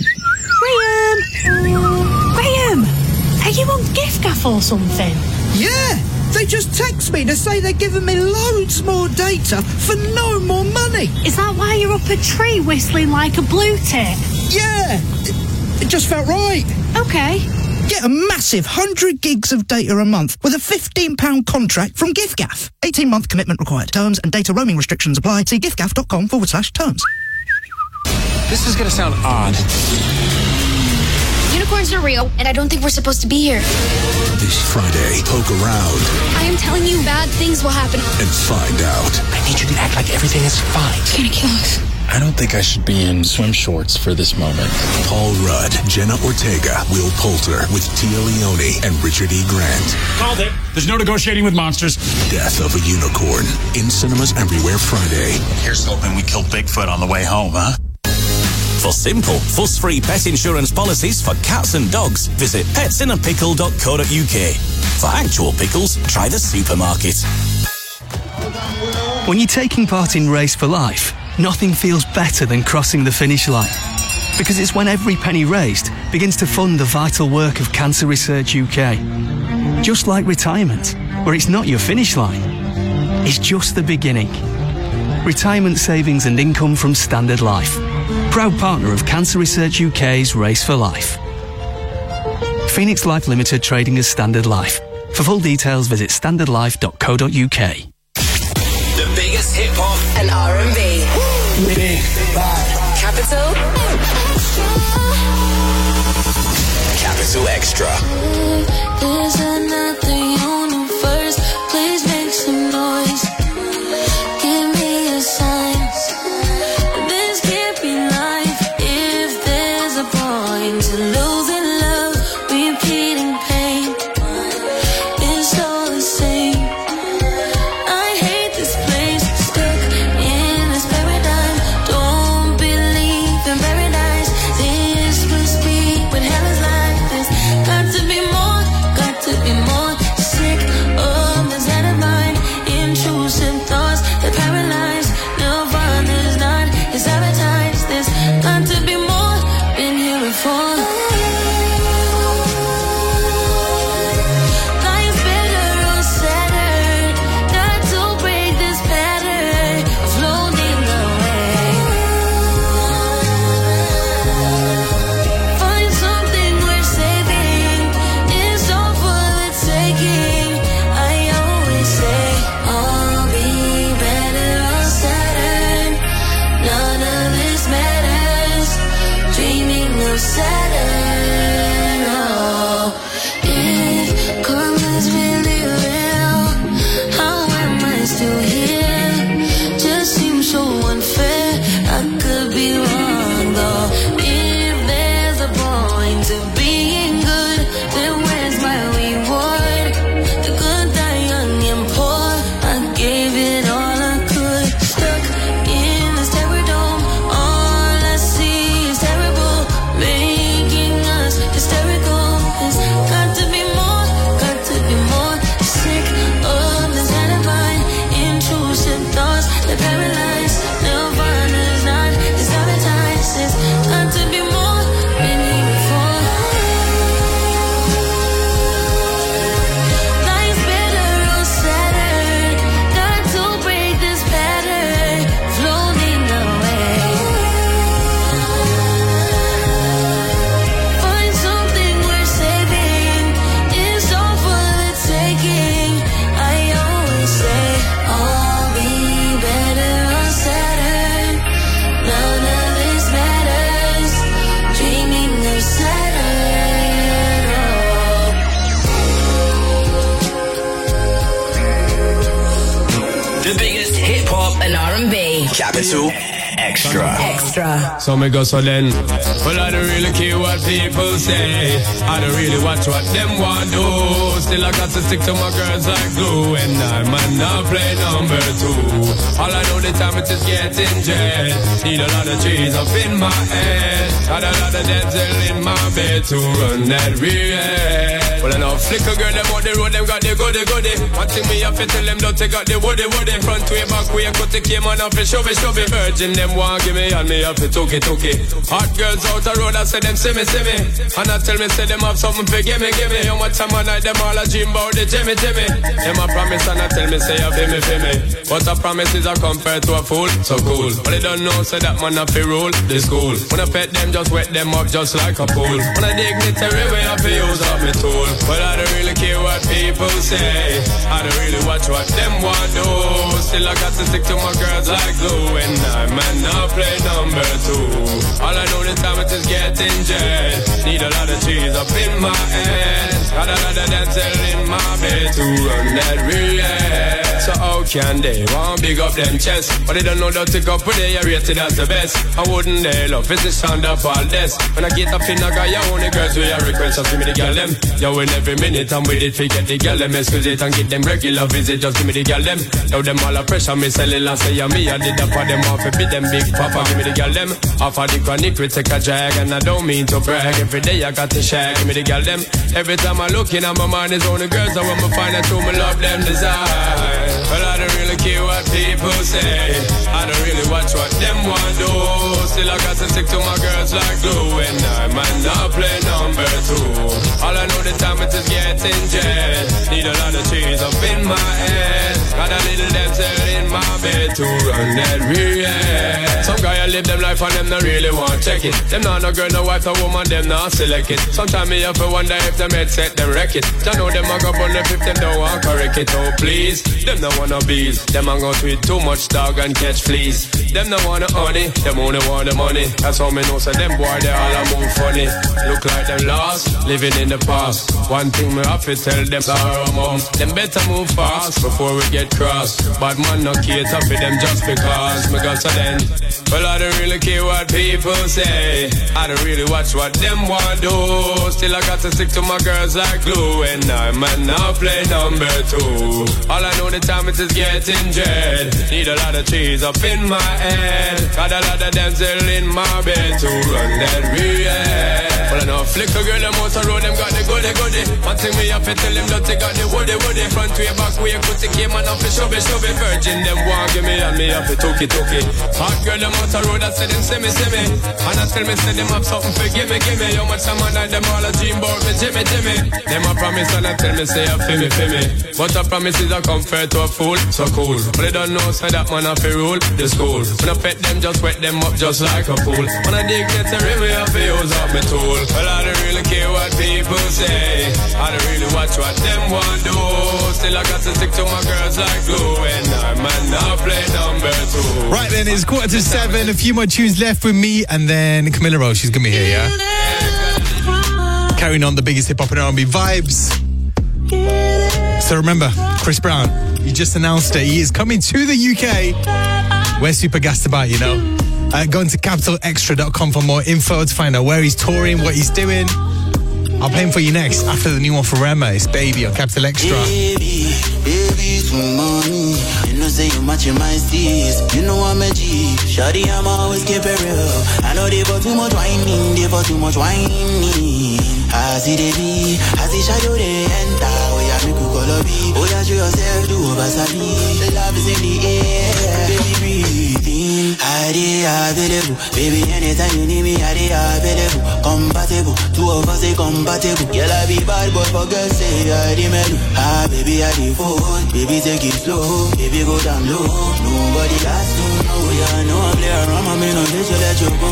Graham? Graham? Are you on gift gaff or something? Yeah! They just text me to say they're giving me loads more data for no more money. Is that why you're up a tree whistling like a blue tit? Yeah! It, it just felt right. Okay. Get a massive one hundred gigs of data a month with a fifteen pound contract from giffgaff. eighteen month commitment required. Terms and data roaming restrictions apply. See giffgaff.com forward slash terms. This is going to sound odd. Unicorns are real, and I don't think we're supposed to be here. This Friday, poke around I am telling you, bad things will happen. and find out. I need you to act like everything is fine. It's gonna kill us. I don't think I should be in swim shorts for this moment. Paul Rudd, Jenna Ortega, Will Poulter with Tia Leone and Richard E. Grant. Called it. There's no negotiating with monsters. Death of a Unicorn. In cinemas everywhere Friday. Here's hoping we kill Bigfoot on the way home, huh? For simple, fuss-free pet insurance policies for cats and dogs, visit pets in a pickle dot co dot uk. For actual pickles, try the supermarket. When you're taking part in Race for Life, nothing feels better than crossing the finish line. Because it's when every penny raised begins to fund the vital work of Cancer Research U K. Just like retirement, where it's not your finish line, is just the beginning. Retirement savings and income from Standard Life. Proud partner of Cancer Research U K's Race for Life. Phoenix Life Limited trading as Standard Life. For full details, visit standard life dot co dot uk. The biggest hip hop and R and B. Big Bad. Capital. Capital Extra. There's another universe. Please make some noise. Give me a sign. This can't be life. If there's a point to losing love, repeating pain, it's all the same. I hate this place. Stuck in this paradigm. Don't believe in paradise. This must be what hell is like. This got to be more, got to be more. Sick of this head of mine. Intrusive thoughts that paralyze. Nirvana's not, it's advertised. This got to be more, been here before. Life's better on Saturn. Got to break this pattern of floating away. Find something worth saving. It's all for the taking. I always say I'll be better on Saturn. None of this matters. Dreaming of Saturn. Oh, if karma's really real, how am I still here? Just seems so unfair. I could be wrong though. If there's a point to being good, then where's my reward? The good die young and poor. I gave it all I could. Stuck in this terror dome. All I see is terrible, making us hysterical. There's got to be more, got to be more. Sick of this head of mine. Intrusive thoughts that paralyze. Nirvana's not, it's advertised. There's got to be more, been here before. Life's better on Saturn. Got to break this pattern, floating away. Find something worth saving. It's all for the taking. I always say I'll be better on Saturn. None of this matters. Dreaming of Saturn. The biggest hip hop And R and B. Capital Extra. Extra. So me go so then. Well, I don't really care what people say. I don't really watch what them want do. Still I got to stick to my girls like glue. And I might not play number two. All I know the time it is getting jet. Need a lot of cheese up in my head. Got a lot of dental in my bed to run that real. Well, I know flicker girl, them on the road, them got the goody goody. Watching me up, tell them don't take out the woody woody. Front way, back way, cut the came on off, show me, show me. Virgin, them want give me, and me up, it's okay, okay. Hot girls out the road, I say them see me, see me. And I tell me, say them have something for gimme, gimme. How much time I night, them all a dream about the Jimmy, Jimmy. Them a promise, and I tell me, say, you feel me, feel me. But a promise is a compared to a fool, so cool. But they don't know, say that man a fi rule, the school. When I pet them, just wet them up, just like a pool. When I dignitary way, I fi use up me tool. But I don't really care what people say. I don't really watch what them want do. Still I got to stick to my girls like glue. And I might not play number two. All I know the time it is getting jet. Need a lot of cheese up in my head. Got a lot of dental in my bed to run that relay. So how can they want big up them chest? But they don't know that to go put they are rated as the best. I wouldn't they love it's the sound of all this. When I get up in I got your only girls with your request. Just give me the girl them. Yo, in every minute I'm with it. Forget the girl them. Excuse it and get them regular visit. Just give me the girl them. Yo, them all a pressure me selling and say yeah, me I did that for them off. Be them big papa. Give me the girl them. Off of the chronic we take a drag. And I don't mean to brag. Every day I got to shag. Give me the girl them. Every time I look in at my mind is only girls. I want me find out who me love them desire. Well, I don't really care what people say. I don't really watch what them want do. Still I got to stick to my girls like glue. And I might not play number two. All I know the time it is getting jet. Need a lot of cheese up in my head. Got a little dance to run that real. Some guy live them life and them not really want check it. Them not no girl, no wife, no woman, them not select it. Sometimes me have to wonder if them head set them wreck it. I know them a go on them if them don't want correct it. Oh please, them no wanna bees. Them a go tweet too much dog and catch fleas. Them no wanna honey, them only want the money. That's how me know so them boy they all a move funny. Look like them lost, living in the past. One thing me have to tell them sorrow mom. Them better move fast before we get crossed. Bad man no cater for them just because me got so then. Well I don't really care what people say. I don't really watch what them want do. Still I got to stick to my girls like glue. And I man now play number two. All I know the time it is getting dread. Need a lot of trees up in my head. Got a lot of them still in my bed to run that real. Well I know flick a girl them out the road. Them got the goody goody. One thing me have to tell them that they got the woody woody. Front way back way pussy came and off the shove it shove it. Virgin them want give me and me have to took it took it. Hot girl them out the road I say them see me see me. And I tell me say them have something for give me give me. How much time I night them all a dream about me Jimmy Jimmy. Them a promise and I tell me say a fi me fi me. But a promise is a comfort to a fool. So cool. But they don't know say that man a fi rule the school. When I pet them just wet them up just like a pool. When I dig get a rim me have to use up my tool. Well I don't really care what people say. I don't really watch what them want do. Still I got to stick to my girls like glue. And I man now play number two. Right then, it's quarter to seven. A few more tunes left with me, and then Camilla Rose. She's gonna be here, yeah. Carrying on the biggest hip hop and R and B vibes. So remember, Chris Brown. He just announced it. He is coming to the U K. We're super gassed about, you know. Uh, go into capital extra dot com for more info to find out where he's touring, what he's doing. I'll play him for you next after the new one for Rema. It's Baby on Capital Extra. Baby, baby, to mommy. You know, say you matching my steez. You know I'm a G. Shawty, I'm always keep it real. I know they for too much whining, they for too much whining. I see the be, I see Shadow they enter. Oh yeah, make you call up. Oh yeah, show yourself, do over sabi. The love is in the air. Baby, breathing. I dey available. Baby, anytime you need me, I dey available. Compatible, two of us say compatible. Girl, I be bad, but for girls say I dey mellow. Ah, baby, I dey fold. Baby, take it slow. Baby, go down low. Nobody has to know. Yeah, I know I'm there around my man, I'll just let you go.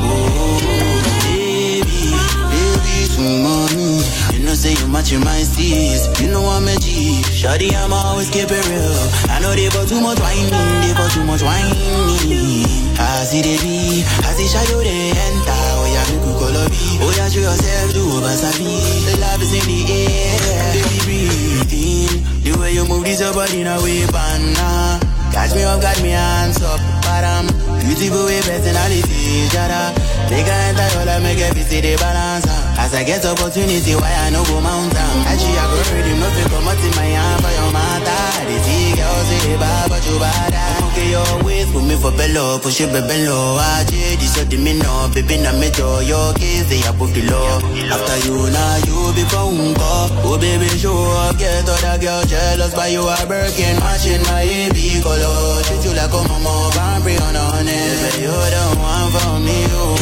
Baby, baby, to mommy. You know, say you matching my steez. You know I'm a G. Shawty, I'm always keep it real. I know they for too much whining, they for too much whining. I see the be, I see Shadow they enter. Oh yeah, make you call up. Oh yeah, show yourself, do over sabi. The love is in the air. Baby, breathing. The way you move this your body now, way banana. Catch me up, got me hands up, bottom. Beautiful way, personality, jada. Make a enter, all I make every see the balance. As I get opportunity, why I no go mountain. Actually, I go ready, nothing come out in my hand for your matter. They see girls say they bad, but you bad. I'm okay, your ways, put me for bellow, push it, baby, low. I did this, so me no, baby, na me to your kids, they above the law. After you, now you be phone call. Oh, baby, show up, get other girl jealous, but you are Birkin, matching my A B color. Treat you like a mama, Barbie on on it. But you the one for me, oh.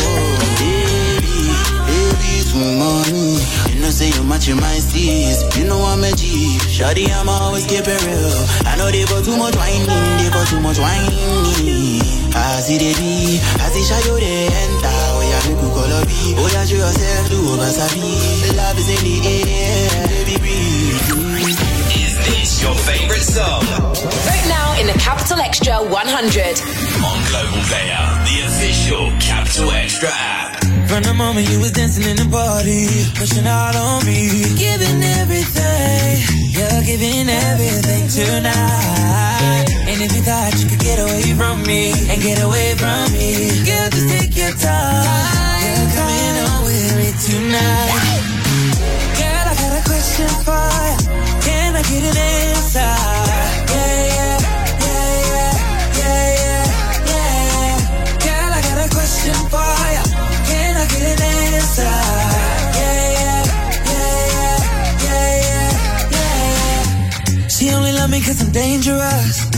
Baby, baby, to mommy. You know, say you matching my steez. You know I'm a G. Shawty, I'm always keep it real. I know they for too much whining, they for too much whining. I see the be, I see Shadow they enter. Oh yeah, make you call up. Oh yeah, show yourself, do over sabi. The love is in the air, baby, breathe. Is this your favorite song? Right now in the Capital Extra one hundred. On Global Player, the official Capital Extra app. From the moment you was dancing in the party, pushing out on me, giving everything, you're giving everything tonight. And if you thought you could get away from me, and get away from me, girl, just take your time, you're coming on with me tonight. Girl, I got a question for you, can I get an answer? Yeah, yeah, yeah, yeah, yeah, yeah, yeah. Girl, I got a question for you, can I get an answer? Yeah, yeah, yeah, yeah, yeah, yeah. She only love me cause I'm dangerous.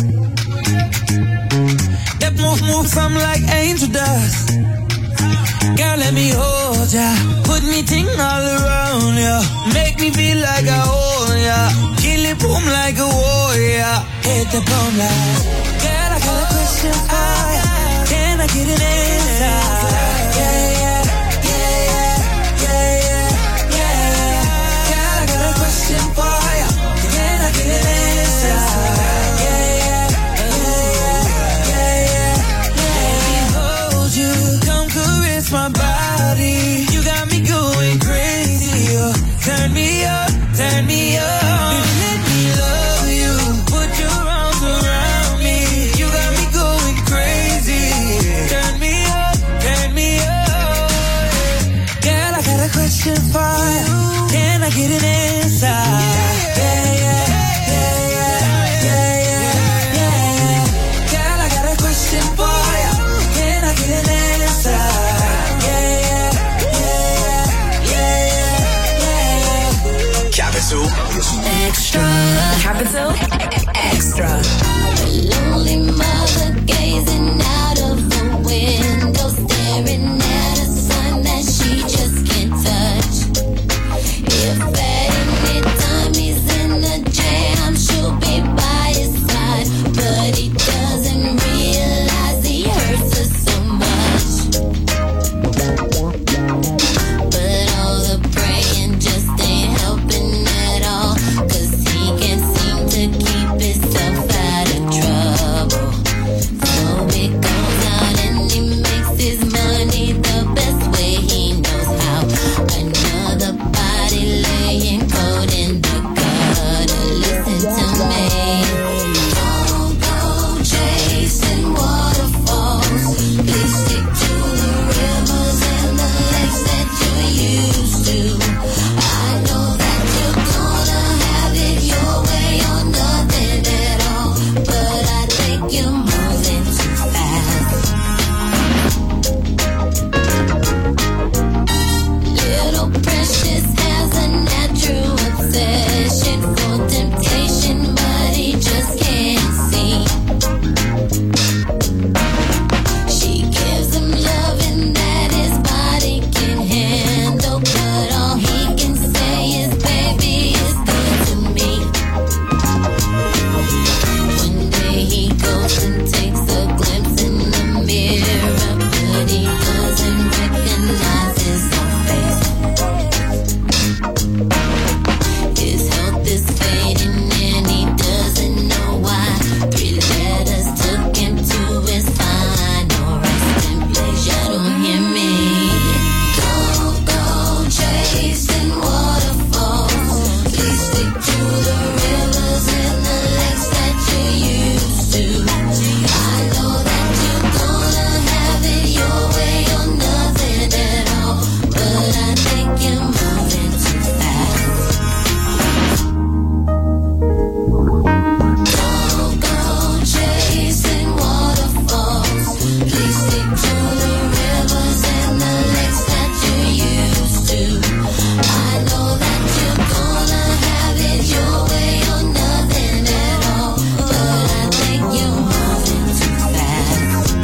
That move, move, something like angel dust. Girl, let me hold ya, put me ting all around ya, make me feel like I own ya, kill it boom like a warrior, hit the boom like. Girl, I got a question for you. Can I get an answer? Yeah, yeah, yeah, yeah, yeah, yeah, yeah. Girl, I got a question for you. Can I get an answer? Yeah, yeah, yeah, yeah, yeah. Let me hold you, come caress my body. You got me going crazy. Oh, turn me up, turn me up. Baby, let me love you. Put your arms around me. You got me going crazy. Turn me up, turn me up. Girl, I got a question for you. Can I get an answer? Yeah, yeah, yeah, yeah, yeah, yeah, yeah. Girl, I got a question for you. Can I get an answer? Yeah, yeah, yeah, yeah, yeah. Capital Extra. Capital Extra. Lonely mother gazing out of the window, staring at a sun that she just can't touch. If at any time he's in the jam, she'll be by his side, but he doesn't realize he hurts her so much. But all the praying just ain't helping at all, 'cause he can't seem to keep himself out of trouble. So he goes out and he makes his money the best way he knows how. Another body laying cold in the gutter. Listen to me. Don't go chasing waterfalls. Please stick to the rivers and the lakes that you're used to. I know that you're gonna have it your way or nothing at all, but I think you're moving too fast. Little Precious has a natural obsession for temptation, but he just can't see. She gives him loving that his body can handle, but all he can say is, baby, it's good to me. One day he goes and takes a glimpse in the mirror, but he doesn't recognize his own face. His health is fading and he doesn't know why. Three letters took him to his final resting place. You don't hear me. Don't go chasing waterfalls. Please stick to the rivers and the lakes that you're used to. I know that you're gonna have it your way or nothing at all, but I think you're moving too fast. Don't go chasing waterfalls. Please stick to the rivers and the lakes that you're used to. I know that you're gonna have it your way or nothing at all, but I think you're moving too fast.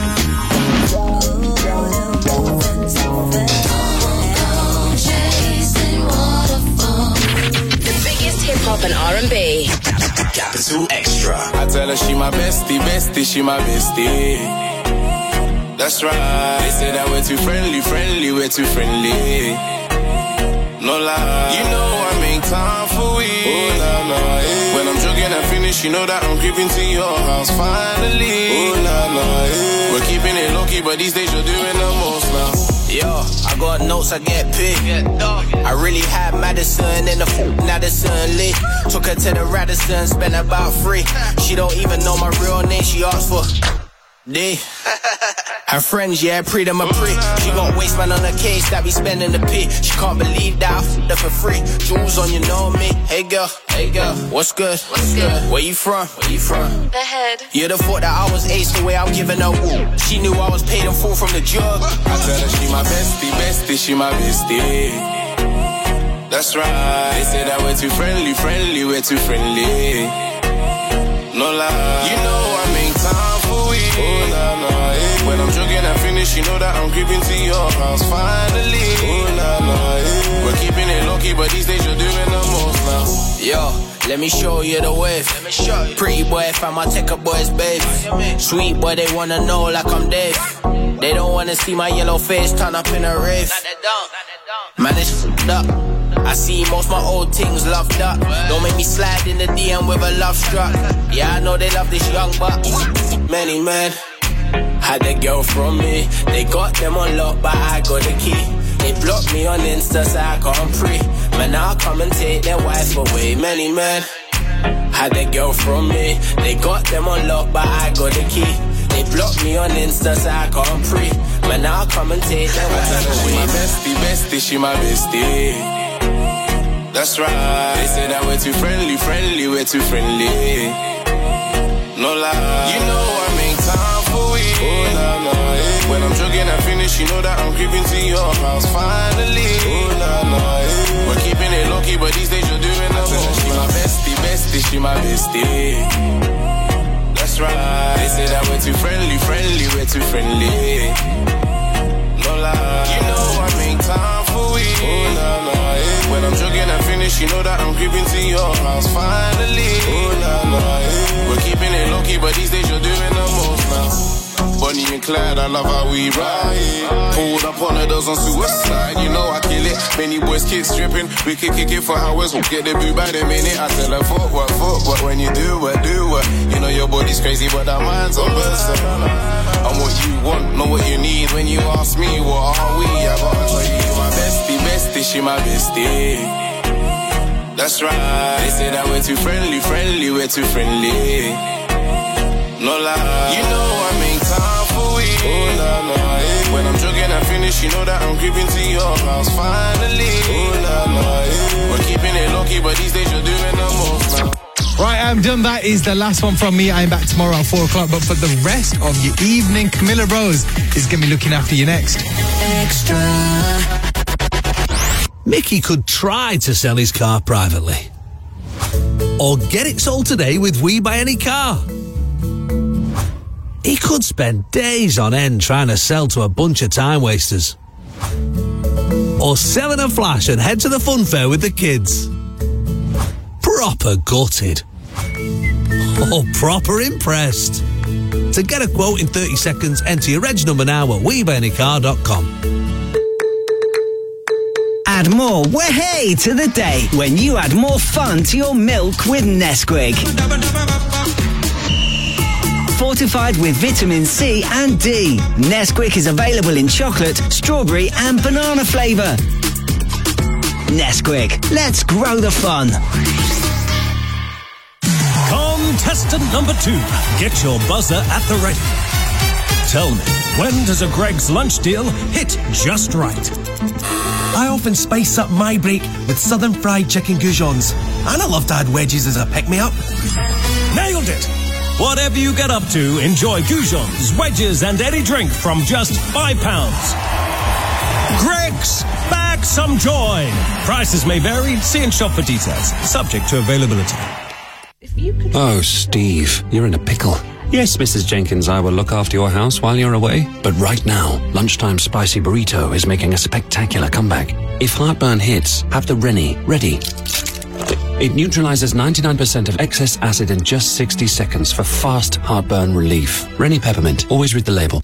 Don't go chasing waterfalls. The biggest hip hop and R and B. Capital Extra. I tell her she my bestie, bestie, she my bestie. That's right. They say that we're too friendly, friendly, we're too friendly. No lie. You know I make time for we. Oh, la, la, yeah. When I'm jogging and finish, you know that I'm creeping to your house finally. Oh, la, la, yeah. We're keeping it low-key, but these days you're doing the most now. Yo, I got notes, I get paid. I really had Madison in the f***, Madison lit. Took her to the Radisson, spent about three. She don't even know my real name, she asked for D. Her friends, yeah, pre them a pre. She got waistman on her case that be spending the pit. She can't believe that I f***ed her for free. Jewels on, you know me. Hey girl, hey girl, what's good? What's good? Where you from? Where you from? The head. You'd have thought that I was ace the way I'm giving her woo. She knew I was paid in full from the jug. I tell her she my bestie, bestie, she my bestie. That's right. They say that we're too friendly, friendly, we're too friendly. No lie. You know I make time for we. Oh, nah, nah, yeah. When I'm jogging and finish, you know that I'm creeping to your house finally. Oh, nah, nah, yeah. We're keeping it low-key, but these days you're doing the most now. Yo, let me show you the wave. Let me show you. Pretty boy, fam, I take a boy's babe. Sweet boy, they wanna know like I'm Dave. They don't wanna see my yellow face turn up in a rave. Man, it's f***ed up. I see most my old things loved up. Don't make me slide in the D M with a love struck. Yeah, I know they love this young buck. Many men had a girl from me. They got them on lock, but I got the key. They blocked me on Insta, so I can't pre. Man, I'll come and take their wife away. Many men had a girl from me. They got them on lock, but I got the key. They blocked me on Insta, so I can't pre. Man, I'll come and take their wife away. She my bestie, bestie, she my bestie. That's right. They say that we're too friendly, friendly, we're too friendly. No lie. You know I make time for we. Oh, nah, nah, yeah. When I'm jogging and finish, you know that I'm creeping to your house finally. Oh, nah, nah, yeah. We're keeping it low-key, but these days you're doing the most. She my bestie, bestie, she my bestie. That's right. They say that we're too friendly, friendly, we're too friendly. No lie. You know I make time for we. Oh, nah, nah, yeah. When I'm jogging and finish, you know that I'm creeping to your house finally. Oh, nah, nah, yeah. We're keeping it low-key, but these days you're doing the most now. Bonnie and Clyde, I love how we ride. Pulled up on the doors on suicide, you know I kill it. Many boys kick stripping, we can kick it for hours. We'll get the boo by the minute. I tell her fuck what, fuck what. When you do what, do what. You know your body's crazy, but our mind's on berserk. I'm what you want, know what you need. When you ask me, what are we? I gotta tell you, my bestie, bestie, she my bestie. That's right. They say that we're too friendly, friendly, we're too friendly. No lie. You know I make time for we. Oh, nah, nah, yeah. When I'm jogging and finish, you know that I'm creeping to your house finally. Oh, nah, nah, yeah. We're keeping it low-key, but these days you're doing the most now. Right, I'm done. That is the last one from me. I'm back tomorrow at four o'clock. But for the rest of your evening, Camilla Rose is going to be looking after you next. Extra. Mickey could try to sell his car privately. Or get it sold today with We Buy Any Car. He could spend days on end trying to sell to a bunch of time wasters. Or sell in a flash and head to the fun fair with the kids. Proper gutted. Or proper impressed. To get a quote in thirty seconds, enter your reg number now at we buy any car dot com. Add more way to the day when you add more fun to your milk with Nesquik. Fortified with vitamin C and D, Nesquik is available in chocolate, strawberry and banana flavour. Nesquik, let's grow the fun. Contestant number two, get your buzzer at the ready. Tell me, when does a Greg's lunch deal hit just right? I often spice up my break with southern fried chicken goujons, and I love to add wedges as a pick-me-up. Nailed it! Whatever you get up to, enjoy goujons, wedges and any drink from just five pounds. Greg's, back some joy. Prices may vary. See and shop for details. Subject to availability. Oh, Steve, you're in a pickle. Yes, Missus Jenkins, I will look after your house while you're away. But right now, Lunchtime Spicy Burrito is making a spectacular comeback. If heartburn hits, have the Rennie ready. It neutralizes ninety-nine percent of excess acid in just sixty seconds for fast heartburn relief. Rennie Peppermint, always read the label.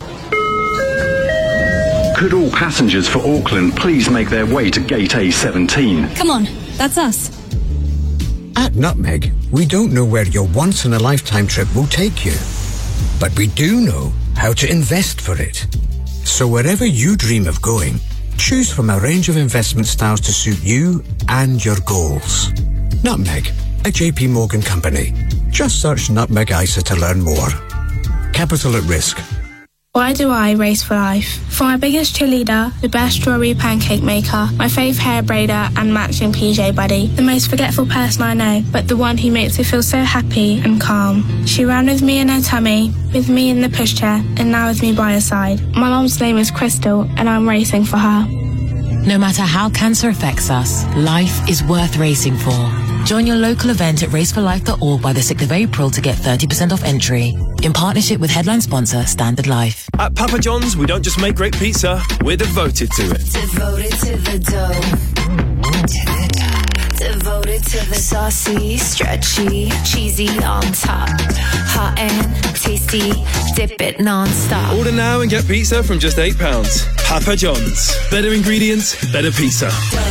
Could all passengers for Auckland please make their way to Gate A seventeen? Come on, that's us. At Nutmeg, we don't know where your once-in-a-lifetime trip will take you, but we do know how to invest for it. So wherever you dream of going, choose from a range of investment styles to suit you and your goals. Nutmeg, a J P Morgan company. Just search Nutmeg I S A to learn more. Capital at risk. Why do I race for life? For my biggest cheerleader, the best strawberry pancake maker, my fave hair braider and matching P J buddy, the most forgetful person I know, but the one who makes me feel so happy and calm. She ran with me in her tummy, with me in the pushchair, and now with me by her side. My mom's name is Crystal, and I'm racing for her. No matter how cancer affects us, life is worth racing for. Join your local event at race for life dot org by the sixth of April to get thirty percent off entry. In partnership with headline sponsor Standard Life. At Papa John's, we don't just make great pizza, we're devoted to it. Devoted to the dough. To the dough. Devoted to the saucy, stretchy, cheesy on top. Hot and tasty, dip it non-stop. Order now and get pizza from just eight pounds. Papa John's. Better ingredients, better pizza.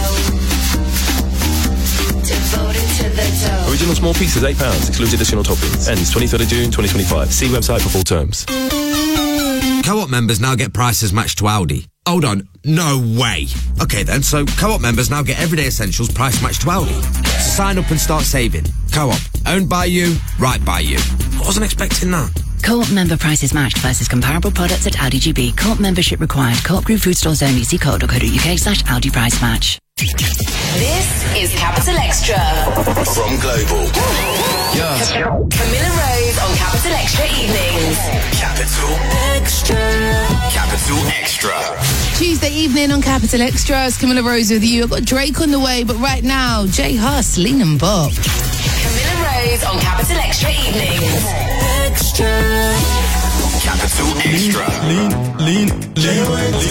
Devoted to the dough. Original small pizzas, eight pounds. Excludes additional toppings. Ends twenty-third of June, twenty twenty-five. See website for full terms. Co-op members now get prices matched to Aldi. Hold on, no way. Okay then, so Co-op members now get everyday essentials price matched to Aldi. So sign up and start saving. Co-op, owned by you, right by you. I wasn't expecting that. Co-op member prices matched versus comparable products at Aldi G B. Co-op membership required. Co-op Group food stores only. See co-op dot co dot uk slash Aldi price match. This is Capital Extra. From Global. Yeah. Camilla Rose on Capital Extra Evenings. Capital Extra. Capital Extra. Tuesday evening on Capital Extra. It's Camilla Rose with you. I've got Drake on the way, but right now, Jay Huss, Lean and Bob. Camilla Rose on Capital Extra Evenings. Extra. Capital Extra. Lean, lean, lean, lean.